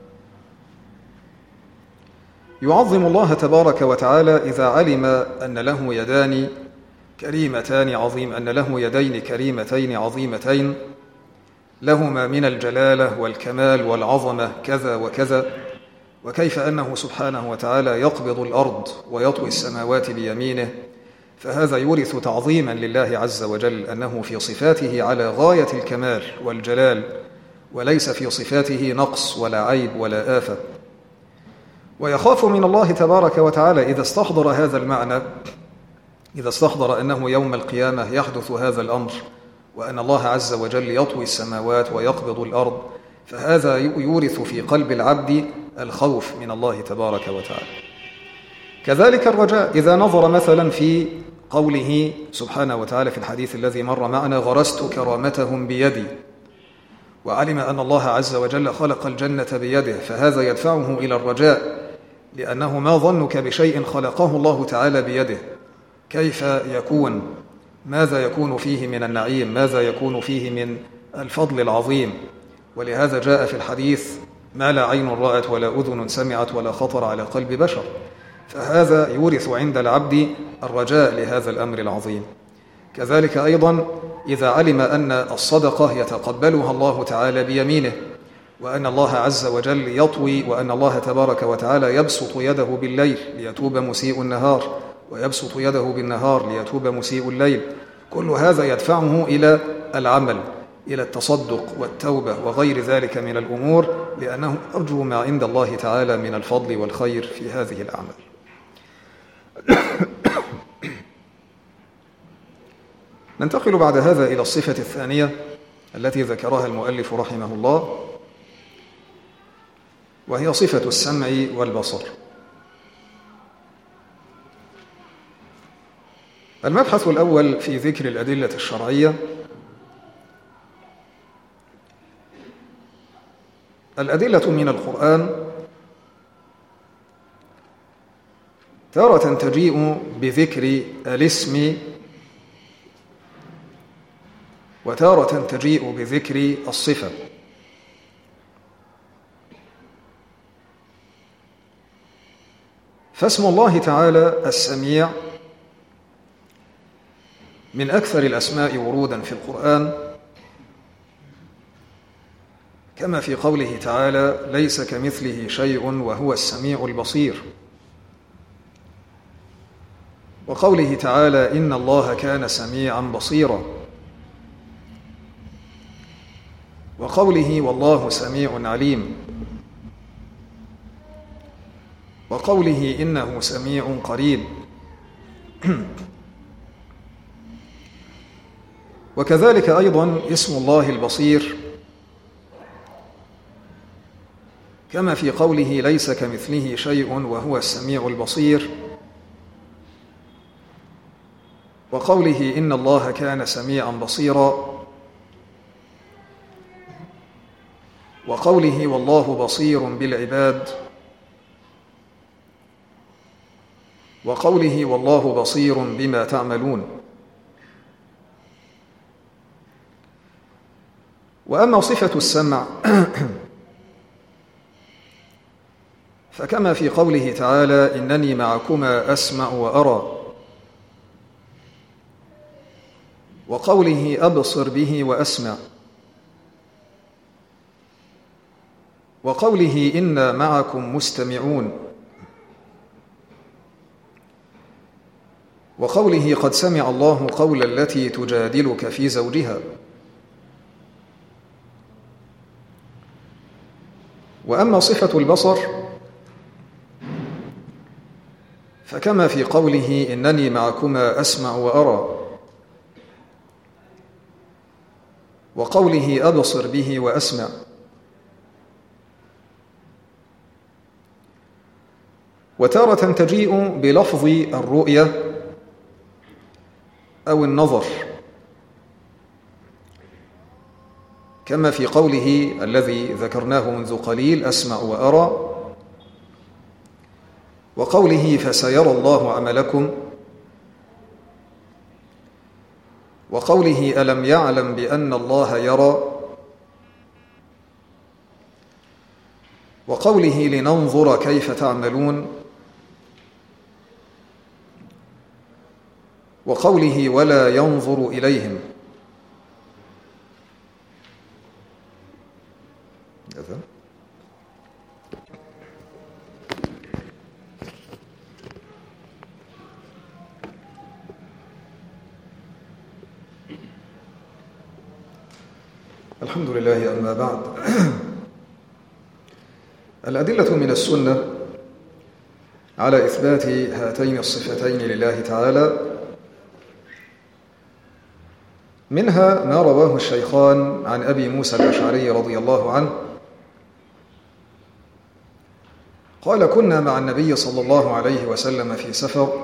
يعظم الله تبارك وتعالى إذا علم أن له يدان كريمتان أن له يدين كريمتين عظيمتين، لهما من الجلالة والكمال والعظمة كذا وكذا، وكيف أنه سبحانه وتعالى يقبض الأرض ويطوي السماوات بيمينه، فهذا يورث تعظيما لله عز وجل أنه في صفاته على غاية الكمال والجلال، وليس في صفاته نقص ولا عيب ولا آفة. ويخاف من الله تبارك وتعالى إذا استحضر هذا المعنى، إذا استحضر أنه يوم القيامة يحدث هذا الأمر، وأن الله عز وجل يطوي السماوات ويقبض الأرض، فهذا يورث في قلب العبد الخوف من الله تبارك وتعالى. كذلك الرجاء إذا نظر مثلا في قوله سبحانه وتعالى في الحديث الذي مر معنا: غرست كرامتهم بيدي، وعلم أن الله عز وجل خلق الجنة بيده، فهذا يدفعه إلى الرجاء، لأنه ما ظنك بشيء خلقه الله تعالى بيده؟ كيف يكون؟ ماذا يكون فيه من النعيم؟ ماذا يكون فيه من الفضل العظيم؟ ولهذا جاء في الحديث: ما لا عين رأت ولا أذن سمعت ولا خطر على قلب بشر. فهذا يورث عند العبد الرجاء لهذا الأمر العظيم. كذلك أيضا إذا علم أن الصدقة يتقبلها الله تعالى بيمينه، وأن الله عز وجل يطوي، وأن الله تبارك وتعالى يبسط يده بالليل ليتوب مسيء النهار، ويبسط يده بالنهار ليتوب مسيء الليل، كل هذا يدفعه إلى العمل، إلى التصدق والتوبة وغير ذلك من الأمور، لأنه أرجو ما عند الله تعالى من الفضل والخير في هذه الأعمال. ننتقل بعد هذا إلى الصفة الثانية التي ذكرها المؤلف رحمه الله، وهي صفة السمع والبصر. المبحث الأول في ذكر الأدلة الشرعية: الأدلة من القرآن تارة تجيء بذكر الاسم، وتارة تجيء بذكر الصفة. فاسم الله تعالى السميع من أكثر الأسماء ورودا في القرآن، كما في قوله تعالى: ليس كمثله شيء وهو السميع البصير، وقوله تعالى: إن الله كان سميعا بصيرا، وقوله: والله سميع عليم، وقوله: إنه سميع قريب. وكذلك أيضا اسم الله البصير، كما في قوله: ليس كمثله شيء وهو السميع البصير، وقوله: إن الله كان سميعا بصيرا، وقوله: والله بصير بالعباد، وقوله: والله بصير بما تعملون. وأما صفة السمع فكما في قوله تعالى: إنني معكما أسمع وأرى، وقوله: أبصر به وأسمع، وقوله: إنا معكم مستمعون، وقوله: قد سمع الله قول التي تجادلك في زوجها، وأما صفة البصر فكما في قوله إنني معكما أسمع وأرى، وقوله أبصر به وأسمع، وتارة تجيء بلفظ الرؤية أو النظر، كما في قوله الذي ذكرناه منذ قليل أسمع وأرى، وقوله فسيرى الله عملكم، وقوله ألم يعلم بأن الله يرى، وقوله لننظر كيف تعملون، وقوله ولا ينظر إليهم. الحمد لله. أما بعد، الأدلة من السنة على إثبات هاتين الصفتين لله تعالى منها ما رواه الشيخان عن أبي موسى الأشعري رضي الله عنه قال كنا مع النبي صلى الله عليه وسلم في سفر،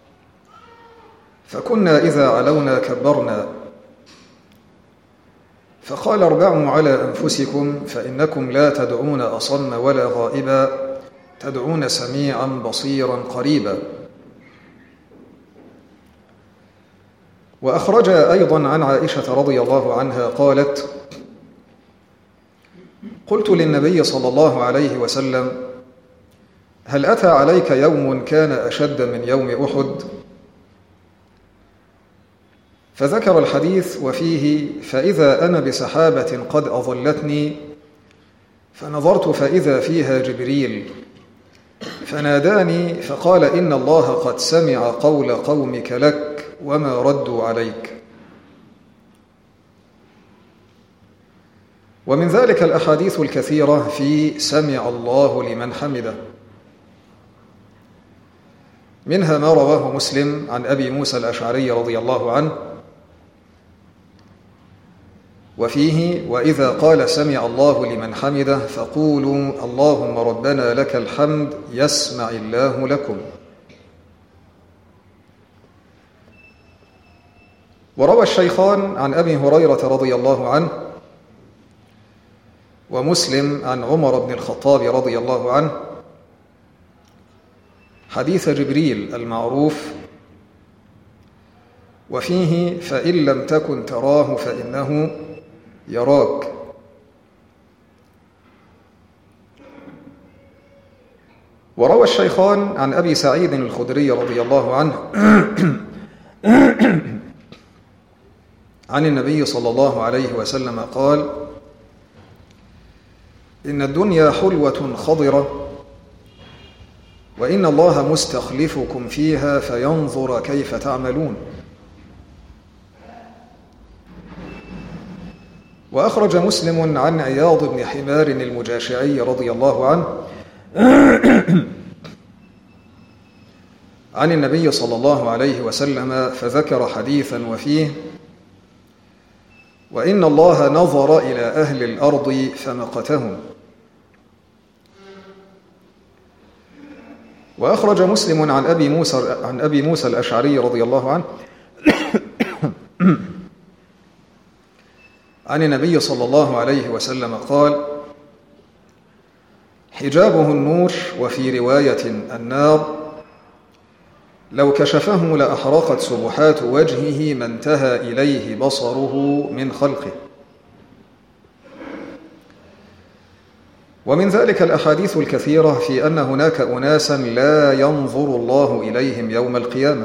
فكنا إذا علونا كبرنا، فقال اربعوا على أنفسكم فإنكم لا تدعون أصم ولا غائبا، تدعون سميعا بصيرا قريبا. وأخرج أيضا عن عائشة رضي الله عنها قالت قلت للنبي صلى الله عليه وسلم هل أتى عليك يوم كان أشد من يوم أحد؟ فذكر الحديث وفيه فإذا أنا بسحابة قد أظلتني فنظرت فإذا فيها جبريل فناداني فقال إن الله قد سمع قول قومك لك وما ردوا عليك. ومن ذلك الأحاديث الكثيرة في سمع الله لمن حمده، منها ما رواه مسلم عن أبي موسى الأشعري رضي الله عنه وفيه وإذا قال سمع الله لمن حمده فقولوا اللهم ربنا لك الحمد يسمع الله لكم. وروى الشيخان عن أبي هريرة رضي الله عنه ومسلم عن عمر بن الخطاب رضي الله عنه حديث جبريل المعروف وفيه فإن لم تكن تراه فإنه يراك. وروى الشيخان عن أبي سعيد الخدري رضي الله عنه عن النبي صلى الله عليه وسلم قال إن الدنيا حلوة خضرة وإن الله مستخلفكم فيها فينظر كيف تعملون. وأخرج مسلم عن عياض بن حمار المجاشعي رضي الله عنه عن النبي صلى الله عليه وسلم فذكر حديثا وفيه وإن الله نظر إلى أهل الأرض فمقتهم. وأخرج مسلم عن أبي موسى الأشعري رضي الله عنه عن النبي صلى الله عليه وسلم قال حجابه النور وفي رواية النار لو كشفه لأحرقت سبحات وجهه ما انتهى إليه بصره من خلقه. ومن ذلك الأحاديث الكثيرة في أن هناك أناسا لا ينظر الله إليهم يوم القيامة،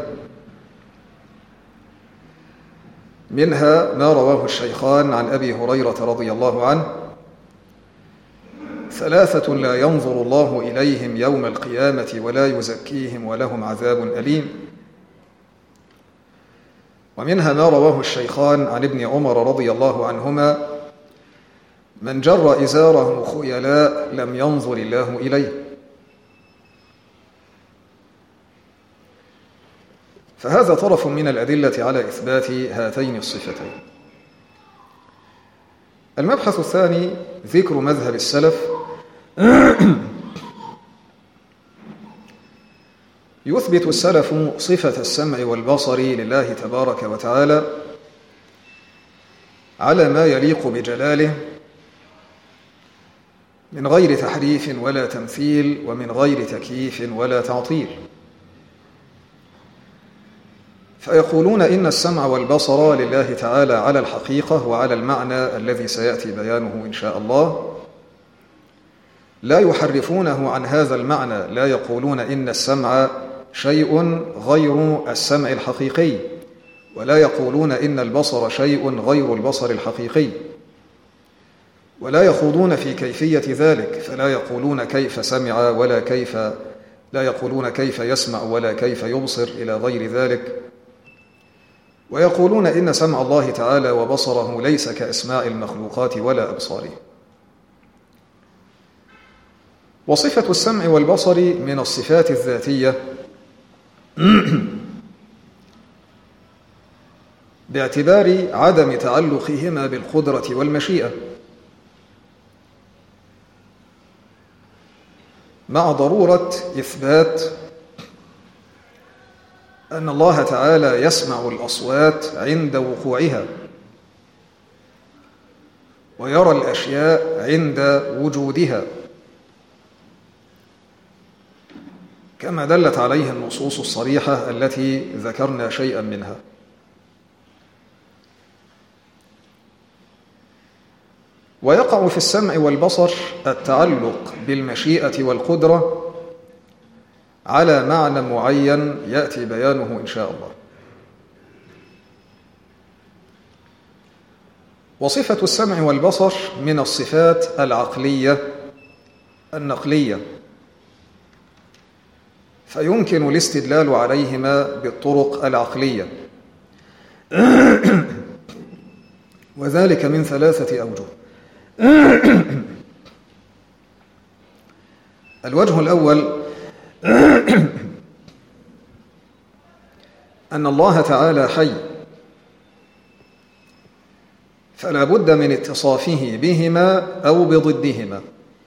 منها ما رواه الشيخان عن أبي هريرة رضي الله عنه ثلاثة لا ينظر الله إليهم يوم القيامة ولا يزكيهم ولهم عذاب أليم. ومنها ما رواه الشيخان عن ابن عمر رضي الله عنهما من جر إزاره خيلاء لم ينظر الله إليه. فهذا طرف من الأدلة على إثبات هاتين الصفتين. المبحث الثاني ذكر مذهب السلف يثبت السلف صفة السمع والبصر لله تبارك وتعالى على ما يليق بجلاله من غير تحريف ولا تمثيل ومن غير تكييف ولا تعطيل. فيقولون إن السمع والبصر لله تعالى على الحقيقة وعلى المعنى الذي سيأتي بيانه إن شاء الله، لا يحرفونه عن هذا المعنى، لا يقولون إن السمع شيء غير السمع الحقيقي، ولا يقولون إن البصر شيء غير البصر الحقيقي، ولا يخوضون في كيفية ذلك، فلا يقولون كيف سمع ولا كيف، لا يقولون كيف يسمع ولا كيف يبصر إلى غير ذلك. ويقولون إن سمع الله تعالى وبصره ليس كأسماع المخلوقات ولا أبصاره. وصفة السمع والبصر من الصفات الذاتية باعتبار عدم تعلقهما بالقدرة والمشيئة، مع ضرورة إثبات أن الله تعالى يسمع الأصوات عند وقوعها، ويرى الأشياء عند وجودها، كما دلت عليه النصوص الصريحة التي ذكرنا شيئا منها. ويقع في السمع والبصر التعلق بالمشيئة والقدرة على معنى معين يأتي بيانه إن شاء الله. وصفة السمع والبصر من الصفات العقلية النقلية، فيمكن الاستدلال عليهما بالطرق العقلية، وذلك من 3 أوجه. الوجه الأول أن الله تعالى حي، فلا بد من اتصافه بهما أو بضدهما،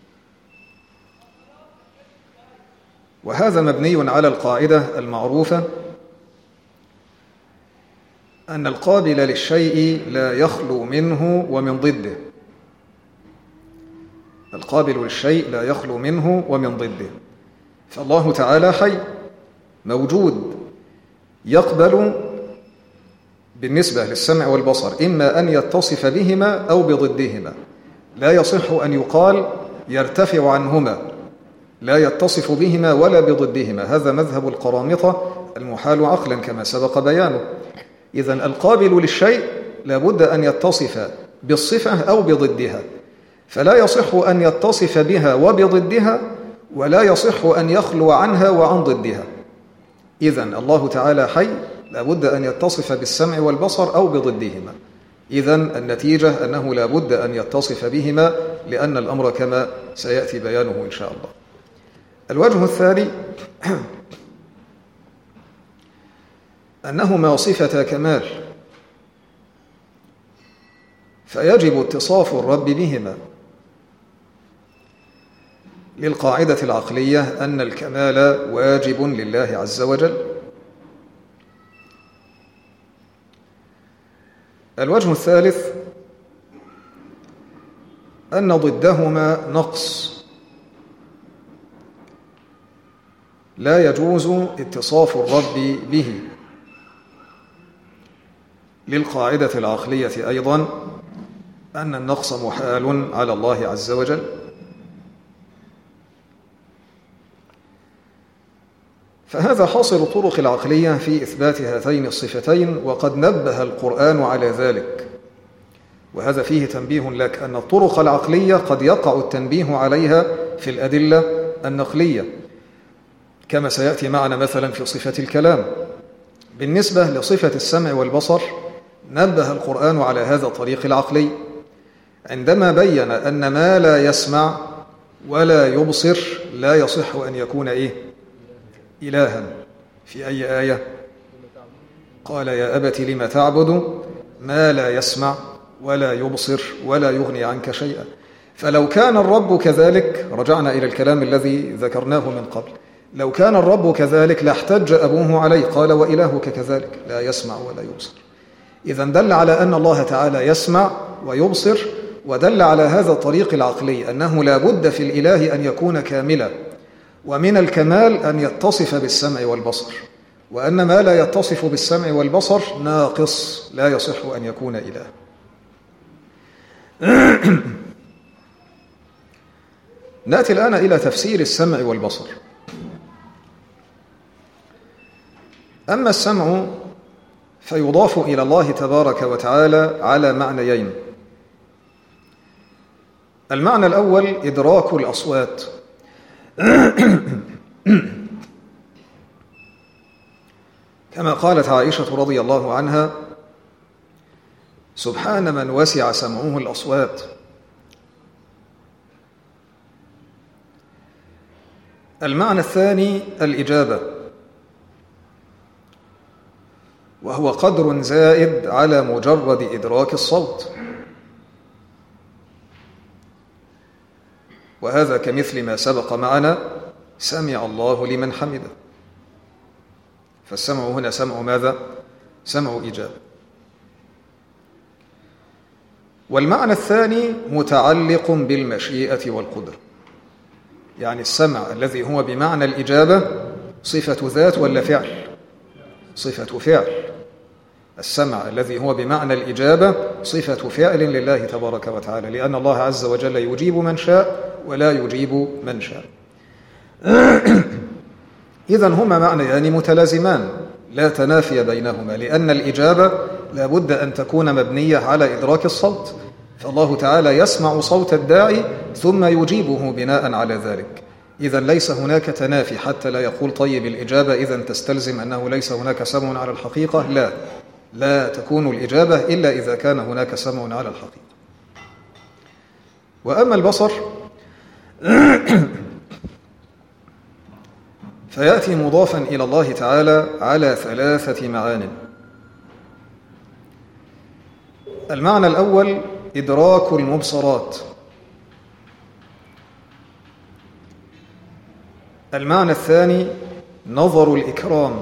وهذا مبني على القاعدة المعروفة أن القابل للشيء لا يخلو منه ومن ضده. القابل للشيء لا يخلو منه ومن ضده، فالله تعالى حي موجود يقبل بالنسبة للسمع والبصر إما أن يتصف بهما أو بضدهما، لا يصح أن يقال يرتفع عنهما، لا يتصف بهما ولا بضدهما، هذا مذهب القرامطة المحال عقلا كما سبق بيانه. إذن القابل للشيء لابد أن يتصف بالصفة أو بضدها، فلا يصح أن يتصف بها وبضدها، ولا يصح أن يخلو عنها وعن ضدها. إذن الله تعالى حي لابد أن يتصف بالسمع والبصر أو بضدهما. إذن النتيجة أنه لابد أن يتصف بهما، لأن الأمر كما سيأتي بيانه إن شاء الله. الوجه الثاني أنهما صفة كمال، فيجب اتصاف الرب بهما، للقاعدة العقلية أن الكمال واجب لله عز وجل. الوجه الثالث أن ضدهما نقص، لا يجوز اتصاف الرب به، للقاعدة العقلية أيضا أن النقص محال على الله عز وجل. فهذا حاصل الطرق العقلية في إثبات هاتين الصفتين، وقد نبه القرآن على ذلك، وهذا فيه تنبيه لك أن الطرق العقلية قد يقع التنبيه عليها في الأدلة النقلية، كما سيأتي معنا مثلا في صفة الكلام. بالنسبة لصفة السمع والبصر نبه القرآن على هذا الطريق العقلي، عندما بين أن ما لا يسمع ولا يبصر لا يصح أن يكون إلها. في أي آية؟ قال يا أبت لم تعبد ما لا يسمع ولا يبصر ولا يغني عنك شيئا. فلو كان الرب كذلك، رجعنا إلى الكلام الذي ذكرناه من قبل، لو كان الرب كذلك لاحتج أبوه عليه، قال وإلهك كذلك لا يسمع ولا يبصر. إذن دل على أن الله تعالى يسمع ويبصر، ودل على هذا الطريق العقلي أنه لا بد في الإله أن يكون كاملا، ومن الكمال أن يتصف بالسمع والبصر، وأن ما لا يتصف بالسمع والبصر ناقص لا يصح أن يكون إله. نأتي الآن إلى تفسير السمع والبصر. أما السمع فيضاف إلى الله تبارك وتعالى على معنيين. المعنى الأول إدراك الأصوات، كما قالت عائشة رضي الله عنها: سبحان من وسع سمعه الأصوات. المعنى الثاني الإجابة، وهو قدر زائد على مجرد إدراك الصوت، وهذا كمثل ما سبق معنا سمع الله لمن حمده. فالسمع هنا سمع ماذا؟ سمع إجابة. والمعنى الثاني متعلق بالمشيئة والقدرة، يعني السمع الذي هو بمعنى الإجابة صفة ذات ولا فعل؟ صفة فعل. السمع الذي هو بمعنى الإجابة صفة فعل لله تبارك وتعالى، لأن الله عز وجل يجيب من شاء ولا يجيب من شاء. إذن هما معنيان متلازمان لا تنافي بينهما، لأن الإجابة لا بد أن تكون مبنية على إدراك الصوت، فالله تعالى يسمع صوت الداعي ثم يجيبه بناء على ذلك. إذن ليس هناك تنافي، حتى لا يقول طيب الإجابة إذن تستلزم أنه ليس هناك سمع على الحقيقة. لا تكون الإجابة إلا إذا كان هناك سمع على الحقيقة. وأما البصر فيأتي مضافا إلى الله تعالى على 3 معان. المعنى الأول إدراك المبصرات. المعنى الثاني نظر الإكرام.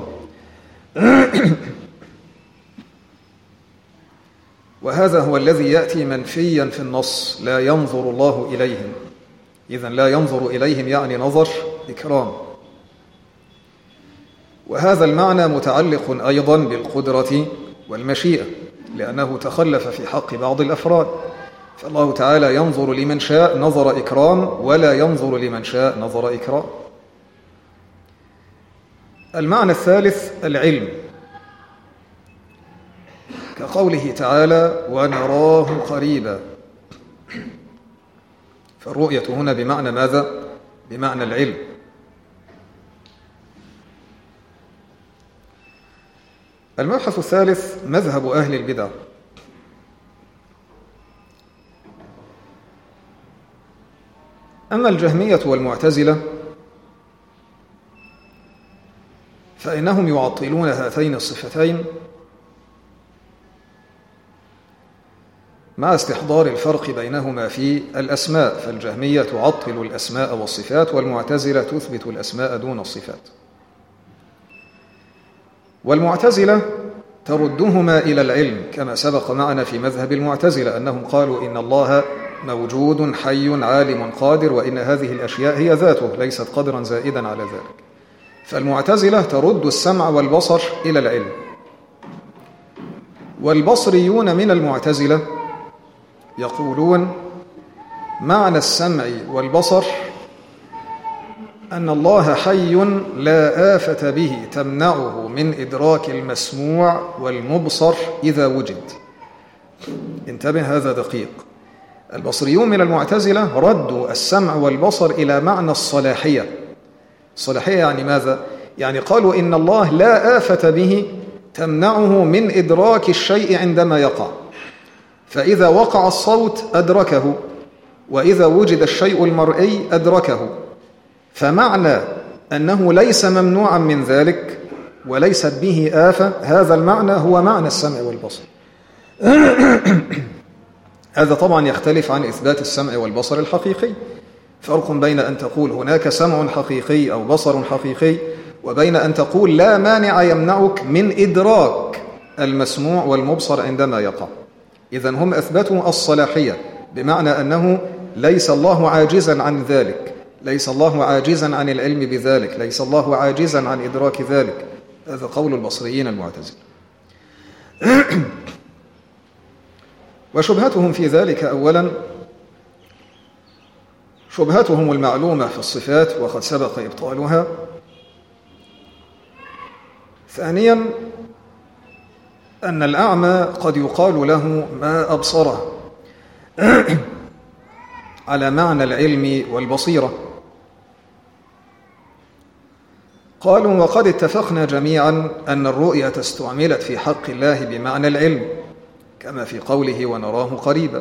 وهذا هو الذي يأتي منفيا في النص: لا ينظر الله إليهم. إذن لا ينظر إليهم يعني نظر إكرام. وهذا المعنى متعلق أيضا بالقدرة والمشيئة، لأنه تخلف في حق بعض الأفراد، فالله تعالى ينظر لمن شاء نظر إكرام ولا ينظر لمن شاء نظر إكرام. المعنى الثالث العلم، كقوله تعالى: ونراه قريبا. فالرؤية هنا بمعنى ماذا؟ بمعنى العلم. المبحث الثالث مذهب أهل البدع. أما الجهمية والمعتزلة فإنهم يعطلون هاتين الصفتين مع استحضار الفرق بينهما في الأسماء، فالجهمية تعطل الأسماء والصفات، والمعتزلة تثبت الأسماء دون الصفات. والمعتزلة تردهما إلى العلم، كما سبق معنا في مذهب المعتزلة أنهم قالوا إن الله موجود حي عالم قادر، وإن هذه الأشياء هي ذاته ليست قدرا زائدا على ذلك. فالمعتزلة ترد السمع والبصر إلى العلم. والبصريون من المعتزلة يقولون معنى السمع والبصر أن الله حي لا آفة به تمنعه من إدراك المسموع والمبصر إذا وجد. انتبه، هذا دقيق. البصريون من المعتزلة ردوا السمع والبصر إلى معنى الصلاحية. الصلاحية يعني ماذا؟ يعني قالوا إن الله لا آفة به تمنعه من إدراك الشيء عندما يقع، فإذا وقع الصوت أدركه، وإذا وجد الشيء المرئي أدركه، فمعنى أنه ليس ممنوعا من ذلك وليست به آفة، هذا المعنى هو معنى السمع والبصر. هذا طبعا يختلف عن إثبات السمع والبصر الحقيقي. فرق بين أن تقول هناك سمع حقيقي أو بصر حقيقي، وبين أن تقول لا مانع يمنعك من إدراك المسموع والمبصر عندما يقع. إذن هم أثبتوا الصلاحية، بمعنى أنه ليس الله عاجزا عن ذلك، ليس الله عاجزا عن العلم بذلك، ليس الله عاجزا عن إدراك ذلك. هذا قول البصريين المعتزلة. وشبهتهم في ذلك أولا شبهتهم المعلومة في الصفات وقد سبق إبطالها. ثانيا أن الأعمى قد يقال له ما أبصره على معنى العلم والبصيرة. قالوا وقد اتفقنا جميعا أن الرؤية استعملت في حق الله بمعنى العلم، كما في قوله ونراه قريبا.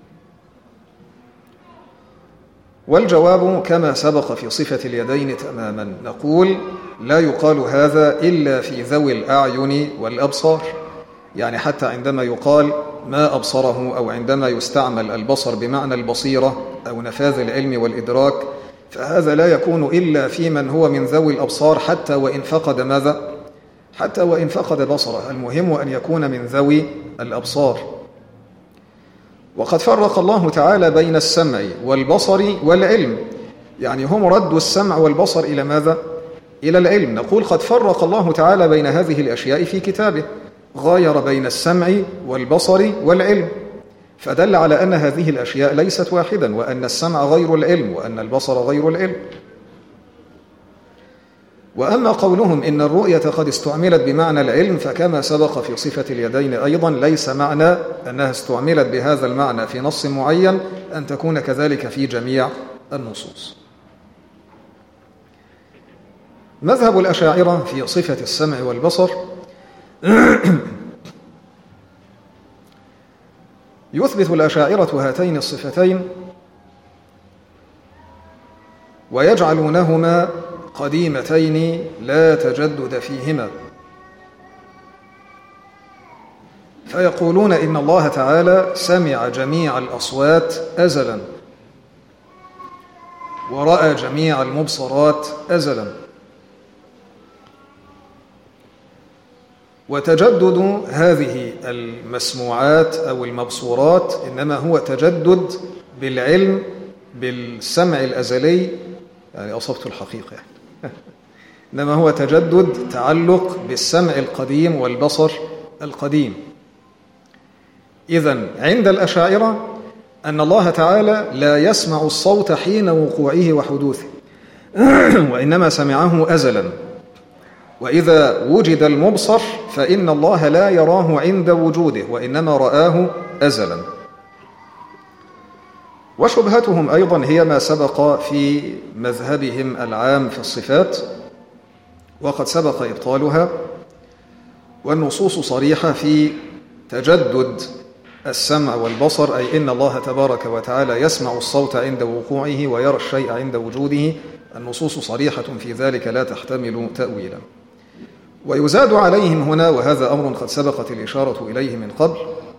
والجواب كما سبق في صفة اليدين تماما، نقول لا يقال هذا إلا في ذوي الأعين والأبصار، يعني حتى عندما يقال ما أبصره أو عندما يستعمل البصر بمعنى البصيرة أو نفاذ العلم والإدراك، فهذا لا يكون إلا في من هو من ذوي الأبصار، حتى وإن فقد ماذا؟ حتى وإن فقد بصره، المهم أن يكون من ذوي الأبصار. وقد فرق الله تعالى بين السمع والبصر والعلم، يعني هم ردوا السمع والبصر إلى ماذا؟ إلى العلم. نقول قد فرق الله تعالى بين هذه الأشياء في كتابه، غاير بين السمع والبصر والعلم، فدل على أن هذه الأشياء ليست واحدا، وأن السمع غير العلم وأن البصر غير العلم. وأما قولهم إن الرؤية قد استعملت بمعنى العلم، فكما سبق في صفة اليدين أيضا ليس معنى أنها استعملت بهذا المعنى في نص معين أن تكون كذلك في جميع النصوص. مذهب الأشاعرة في صفة السمع والبصر يثبت الأشاعرة هاتين الصفتين ويجعلونهما قديمتين لا تجدد فيهما، فيقولون إن الله تعالى سمع جميع الأصوات أزلا، ورأى جميع المبصرات أزلا، وتجدد هذه المسموعات أو المبصورات إنما هو تجدد بالعلم بالسمع الأزلي، يعني أصبت الحقيقة إنما هو تجدد تعلق بالسمع القديم والبصر القديم. إذن عند الأشاعرة أن الله تعالى لا يسمع الصوت حين وقوعه وحدوثه، وإنما سمعه أزلا، وإذا وجد المبصر فإن الله لا يراه عند وجوده وإنما رآه أزلا. وشبهتهم أيضا هي ما سبق في مذهبهم العام في الصفات وقد سبق إبطالها، والنصوص صريحة في تجدد السمع والبصر، أي إن الله تبارك وتعالى يسمع الصوت عند وقوعه ويرى الشيء عند وجوده. النصوص صريحة في ذلك لا تحتمل تأويلا. ويزاد عليهم هنا، وهذا أمر قد سبقت الإشارة إليه من قبل،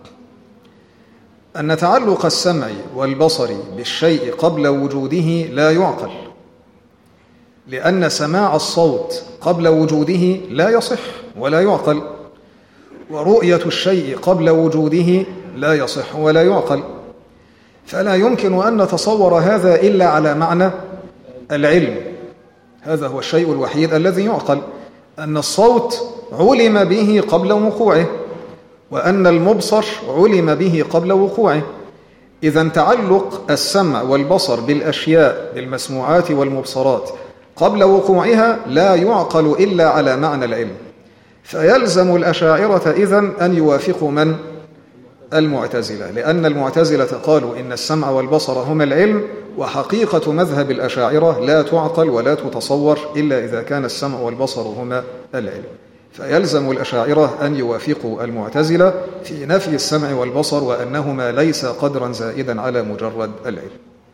أن تعلق السمع والبصر بالشيء قبل وجوده لا يعقل، لأن سماع الصوت قبل وجوده لا يصح ولا يعقل، ورؤية الشيء قبل وجوده لا يصح ولا يعقل، فلا يمكن أن نتصور هذا إلا على معنى العلم. هذا هو الشيء الوحيد الذي يعقل، أن الصوت علم به قبل وقوعه، وأن المبصر علم به قبل وقوعه. إذن تعلق السمع والبصر بالأشياء بالمسموعات والمبصرات قبل وقوعها لا يعقل إلا على معنى العلم، فيلزم الأشاعرة إذن أن يوافقوا من؟ المعتزلة، لأن المعتزلة قالوا إن السمع والبصر هما العلم، وحقيقة مذهب الأشاعرة لا تعقل ولا تتصور إلا إذا كان السمع والبصر هما العلم. فيلزم الأشاعرة أن يوافقوا المعتزلة في نفي السمع والبصر وأنهما ليس قدرا زائدا على مجرد العلم.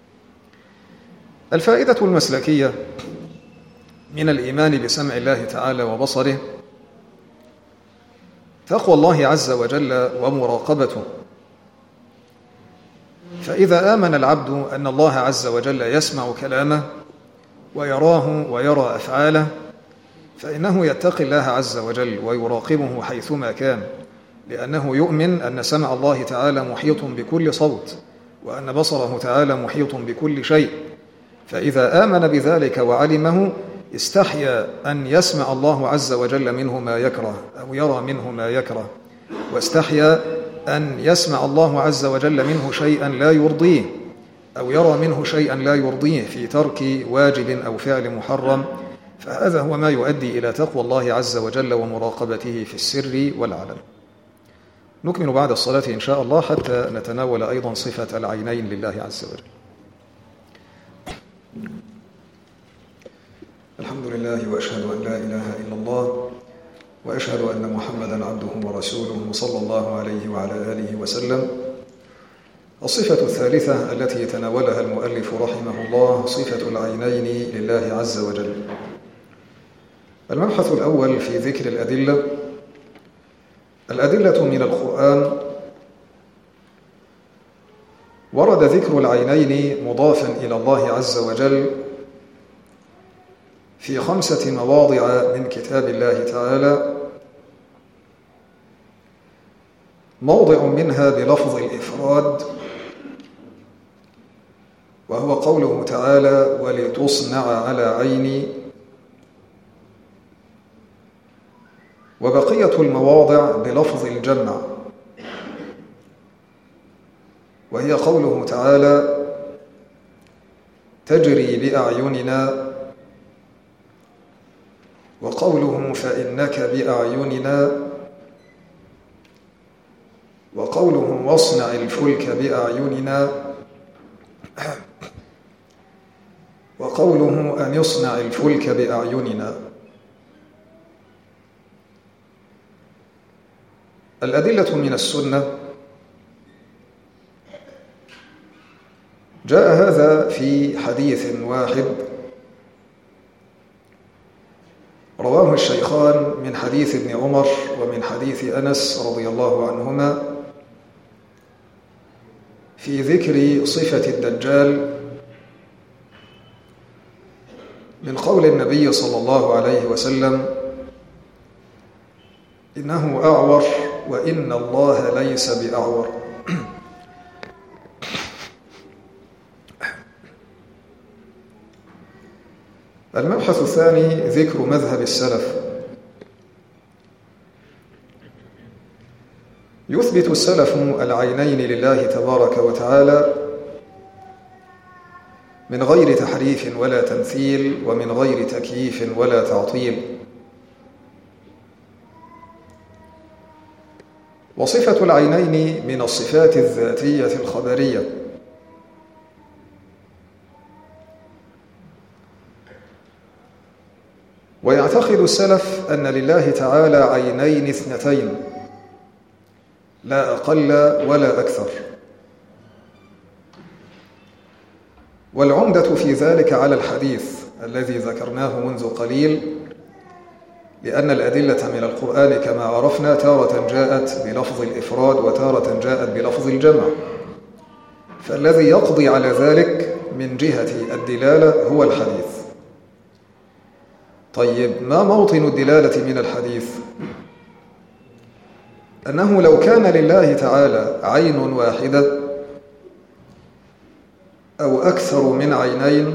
الفائدة المسلكية من الإيمان بسمع الله تعالى وبصره تقوى الله عز وجل ومراقبته. فإذا آمن العبد أن الله عز وجل يسمع كلامه ويراه ويرى أفعاله فإنه يتقي الله عز وجل ويراقبه حيثما كان، لأنه يؤمن أن سمع الله تعالى محيط بكل صوت وأن بصره تعالى محيط بكل شيء. فإذا آمن بذلك وعلمه استحيا أن يسمع الله عز وجل منه ما يكره أو يرى منه ما يكره، واستحيا أن يسمع الله عز وجل منه شيئا لا يرضيه أو يرى منه شيئا لا يرضيه في ترك واجب أو فعل محرم. فهذا هو ما يؤدي إلى تقوى الله عز وجل ومراقبته في السر والعلن. نكمل بعد الصلاة إن شاء الله حتى نتناول أيضا صفة العينين لله عز وجل. الحمد لله وأشهد أن لا إله إلا الله وأشهد أن محمدا عبده ورسوله صلى الله عليه وعلى آله وسلم. الصفة الثالثة التي تناولها المؤلف رحمه الله صفة العينين لله عز وجل. المبحث الأول في ذكر الأدلة من القرآن. ورد ذكر العينين مضافا إلى الله عز وجل في 5 مواضع من كتاب الله تعالى، موضع منها بلفظ الإفراد وهو قوله تعالى ولتصنع على عيني، وبقية المواضع بلفظ الجمع وهي قوله تعالى تجري بأعيننا، وقوله فإنك بأعيننا، وقوله واصنع الفلك بأعيننا، وقوله أن يصنع الفلك بأعيننا. الأدلة من السنة جاء هذا في حديث واحد رواه الشيخان من حديث ابن عمر ومن حديث أنس رضي الله عنهما في ذكر صفة الدجال من قول النبي صلى الله عليه وسلم إنه أعور وإن الله ليس بأعور. المبحث الثاني ذكر مذهب السلف. يثبت السلف العينين لله تبارك وتعالى من غير تحريف ولا تمثيل ومن غير تكييف ولا تعطيل. وصفة العينين من الصفات الذاتية الخبرية. ويعتقد السلف أن لله تعالى عينين 2 لا أقل ولا أكثر. والعمدة في ذلك على الحديث الذي ذكرناه منذ قليل، لأن الأدلة من القرآن كما عرفنا تارة جاءت بلفظ الإفراد وتارة جاءت بلفظ الجمع، فالذي يقضي على ذلك من جهة الدلالة هو الحديث. طيب، ما موطن الدلالة من الحديث؟ أنه لو كان لله تعالى عين واحدة أو أكثر من عينين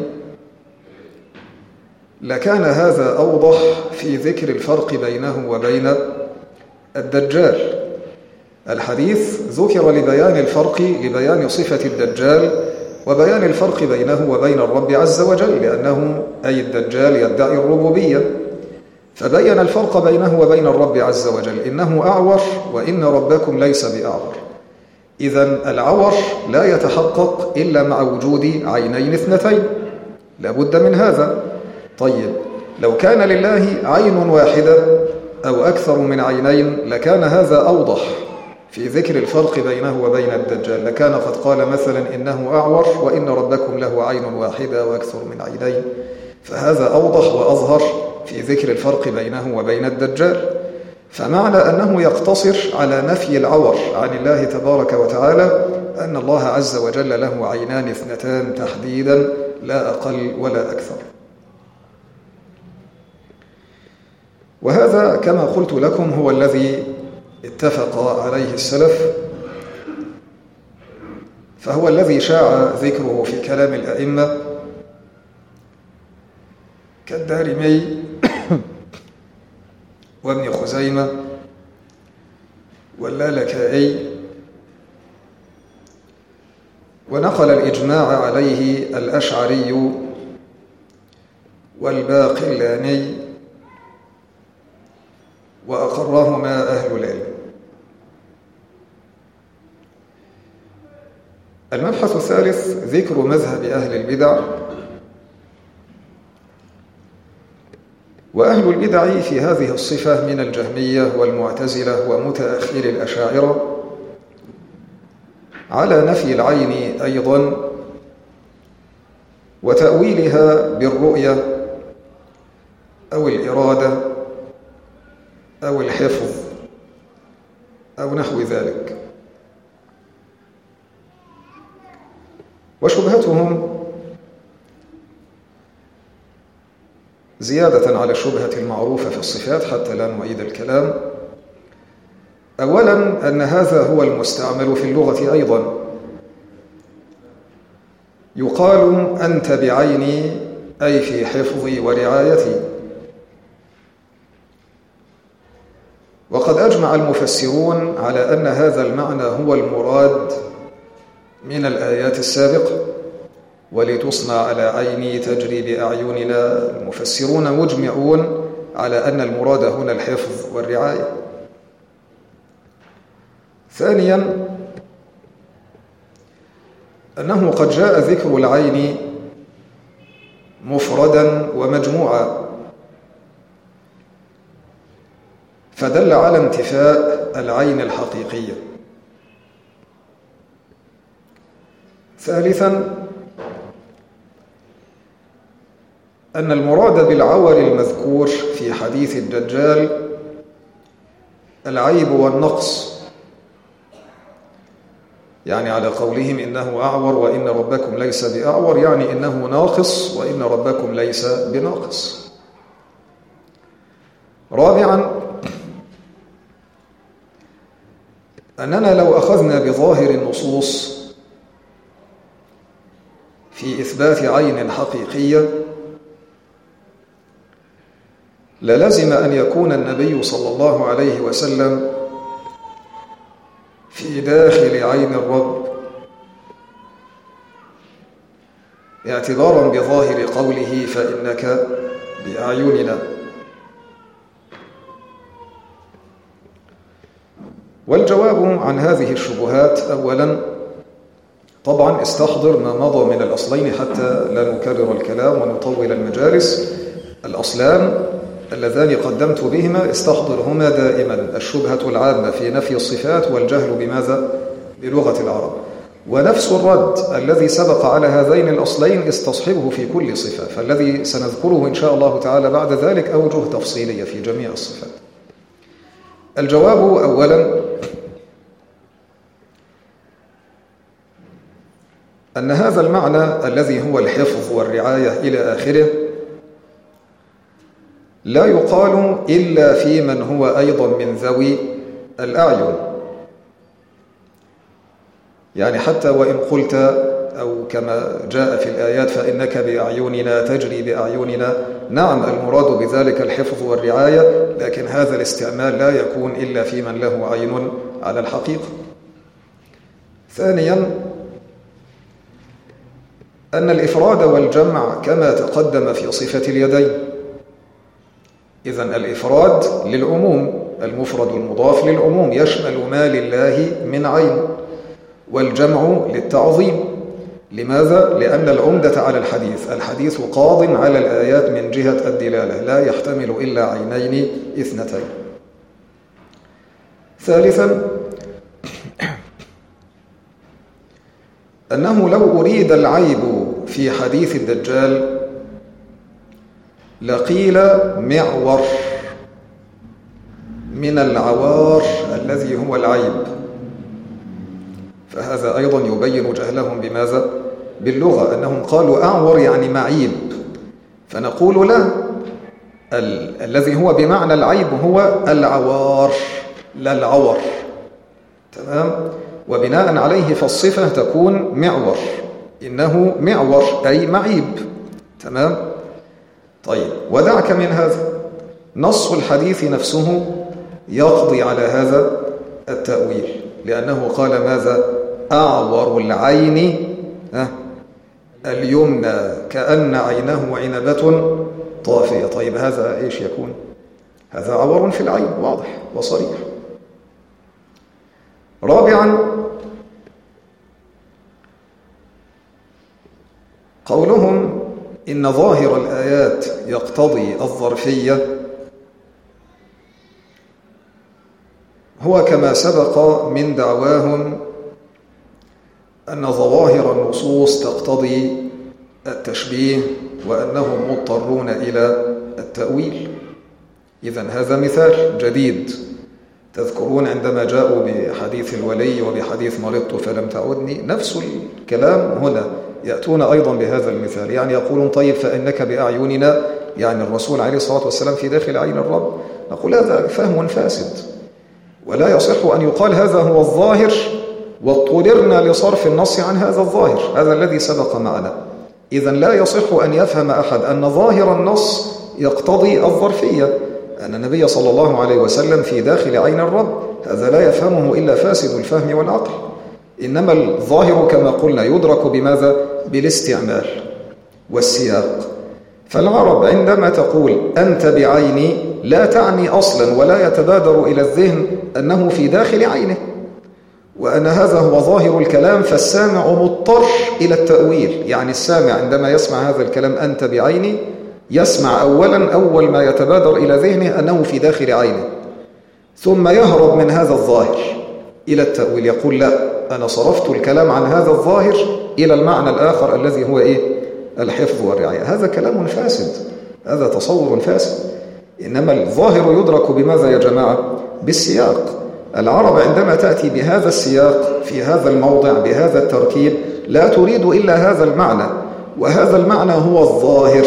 لكان هذا أوضح في ذكر الفرق بينه وبين الدجال. الحديث ذكر لبيان الفرق، لبيان صفة الدجال وبيان الفرق بينه وبين الرب عز وجل، لأنه أي الدجال يدعي الربوبية، فبين الفرق بينه وبين الرب عز وجل، إنه أعور وإن ربكم ليس بأعور. إذن العور لا يتحقق إلا مع وجود عينين 2، لا بد من هذا. طيب، لو كان لله عين واحدة أو أكثر من عينين لكان هذا أوضح في ذكر الفرق بينه وبين الدجال، لكان قد قال مثلا إنه أعور وإن ربكم له عين واحدة وأكثر من عينين، فهذا أوضح وأظهر في ذكر الفرق بينه وبين الدجال. فمعنى أنه يقتصر على نفي العور عن الله تبارك وتعالى أن الله عز وجل له عينان اثنتان تحديدا لا أقل ولا أكثر. وهذا كما قلت لكم هو الذي اتفق عليه السلف، فهو الذي شاع ذكره في كلام الأئمة كالدارمي وابن خزيمة واللالكائي، ونقل الإجماع عليه الأشعري والباقلاني وأقرهما أهل العلم. المبحث الثالث ذكر مذهب أهل البدع. وأهل البدع في هذه الصفة من الجهمية والمعتزلة ومتأخر الأشاعرة على نفي العين أيضا وتأويلها بالرؤية أو الإرادة أو الحفظ أو نحو ذلك. وشبهتهم زيادة على الشبهة المعروفة في الصفات حتى لا نعيد الكلام. أولا أن هذا هو المستعمل في اللغة أيضا، يقال أنت بعيني أي في حفظي ورعايتي. وقد أجمع المفسرون على أن هذا المعنى هو المراد من الآيات السابقة، ولتصنع على عيني تجري بأعيننا. المفسرون مجمعون على أن المراد هنا الحفظ والرعاية. ثانيا أنه قد جاء ذكر العين مفردا ومجموعا، فدل على انتفاء العين الحقيقية. ثالثا أن المراد بالعور المذكور في حديث الدجال العيب والنقص، يعني على قولهم إنه أعور وإن ربكم ليس بأعور، يعني إنه ناقص وإن ربكم ليس بناقص. رابعا أننا لو أخذنا بظاهر النصوص في إثبات عين حقيقية للزم أن يكون النبي صلى الله عليه وسلم في داخل عين الرب، اعتبارا بظاهر قوله فإنك بأعيننا. والجواب عن هذه الشبهات أولا طبعا استحضر ما مضى من الأصلين حتى لا نكرر الكلام ونطول المجالس. الأصلان اللذان قدمت بهما استحضرهما دائما: الشبهة العامة في نفي الصفات والجهل بماذا؟ بلغة العرب. ونفس الرد الذي سبق على هذين الأصلين استصحبه في كل صفة، فالذي سنذكره إن شاء الله تعالى بعد ذلك أوجه تفصيلية في جميع الصفات. الجواب أولا أن هذا المعنى الذي هو الحفظ والرعاية إلى آخره لا يقال إلا في من هو أيضا من ذوي الأعين. يعني حتى وإن قلت أو كما جاء في الآيات فإنك بأعيننا تجري بأعيننا، نعم المراد بذلك الحفظ والرعاية، لكن هذا الاستعمال لا يكون إلا في من له عين على الحقيقة. ثانيا أن الإفراد والجمع كما تقدم في صفة اليدين، إذن الإفراد للعموم، المفرد المضاف للعموم يشمل ما لله من عين، والجمع للتعظيم. لماذا؟ لأن العمدة على الحديث قاض على الآيات من جهة الدلالة، لا يحتمل إلا عينين اثنتين. ثالثا أنه لو أريد العيب في حديث الدجال لقيل معور من العوار الذي هو العيب، فهذا أيضا يبين جهلهم بماذا؟ باللغة، أنهم قالوا أعور يعني معيب، فنقول لا، الذي هو بمعنى العيب هو العوار لا العور. تمام؟ وبناء عليه فالصفة تكون معور، إنه معور أي معيب. تمام؟ طيب، ودعك من هذا، نص الحديث نفسه يقضي على هذا التأويل، لأنه قال ماذا؟ أعور العين اليمنى كأن عينه عنبة طافية. طيب هذا إيش يكون؟ هذا عور في العين واضح وصريح. رابعا قولهم إن ظاهر الآيات يقتضي الظرفية، هو كما سبق من دعواهم أن ظواهر النصوص تقتضي التشبيه وأنهم مضطرون إلى التأويل. إذن هذا مثال جديد. تذكرون عندما جاءوا بحديث الولي وبحديث مرضت فلم تعدني، نفس الكلام هنا يأتون أيضا بهذا المثال، يعني يقولون طيب فإنك بأعيننا، يعني الرسول عليه الصلاة والسلام في داخل عين الرب. نقول هذا فهم فاسد، ولا يصح أن يقال هذا هو الظاهر واضطررنا لصرف النص عن هذا الظاهر، هذا الذي سبق معنا. إذن لا يصح أن يفهم أحد أن ظاهر النص يقتضي الظرفية، أن النبي صلى الله عليه وسلم في داخل عين الرب، هذا لا يفهمه إلا فاسد الفهم والعقل. إنما الظاهر كما قلنا يدرك بماذا؟ بالاستعمال والسياق. فالعرب عندما تقول أنت بعيني لا تعني أصلا ولا يتبادر إلى الذهن أنه في داخل عينه، وأن هذا هو ظاهر الكلام، فالسامع مضطر إلى التأويل. يعني السامع عندما يسمع هذا الكلام أنت بعيني يسمع أول ما يتبادر إلى ذهنه أنه في داخل عينه، ثم يهرب من هذا الظاهر إلى التأويل، يقول لا، أنا صرفت الكلام عن هذا الظاهر إلى المعنى الآخر الذي هو الحفظ والرعاية. هذا كلام فاسد، هذا تصور فاسد. إنما الظاهر يدرك بماذا يا جماعة؟ بالسياق. العرب عندما تأتي بهذا السياق في هذا الموضع بهذا التركيب لا تريد إلا هذا المعنى، وهذا المعنى هو الظاهر.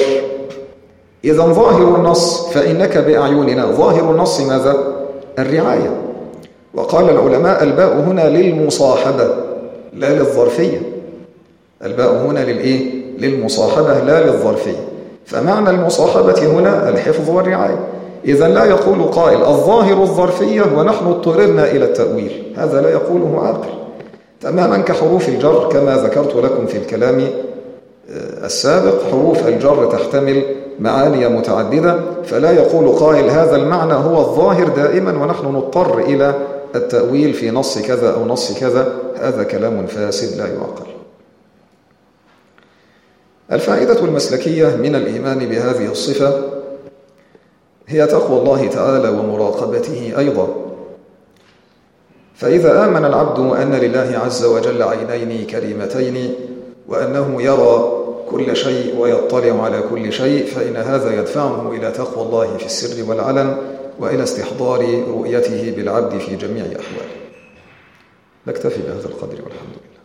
إذن ظاهر النص فإنك بأعيننا، ظاهر النص ماذا؟ الرعاية. وقال العلماء الباء هنا للمصاحبة لا للظرفية، الباء هنا للمصاحبة لا للظرفية، فمعنى المصاحبة هنا الحفظ والرعاية. إذن لا يقول قائل الظاهر الظرفية ونحن اضطررنا إلى التأويل، هذا لا يقوله عاقل. تماما كحروف الجر كما ذكرت لكم في الكلام السابق، حروف الجر تحتمل معاني متعددة، فلا يقول قائل هذا المعنى هو الظاهر دائما ونحن نضطر إلى التأويل في نص كذا أو نص كذا، هذا كلام فاسد لا يعقل. الفائدة المسلكية من الإيمان بهذه الصفة هي تقوى الله تعالى ومراقبته أيضا. فإذا آمن العبد أن لله عز وجل عينين كريمتين وأنه يرى كل شيء ويطلع على كل شيء، فإن هذا يدفعه إلى تقوى الله في السر والعلن وإلى استحضار رؤيته بالعبد في جميع أحواله. نكتفي بهذا القدر والحمد لله.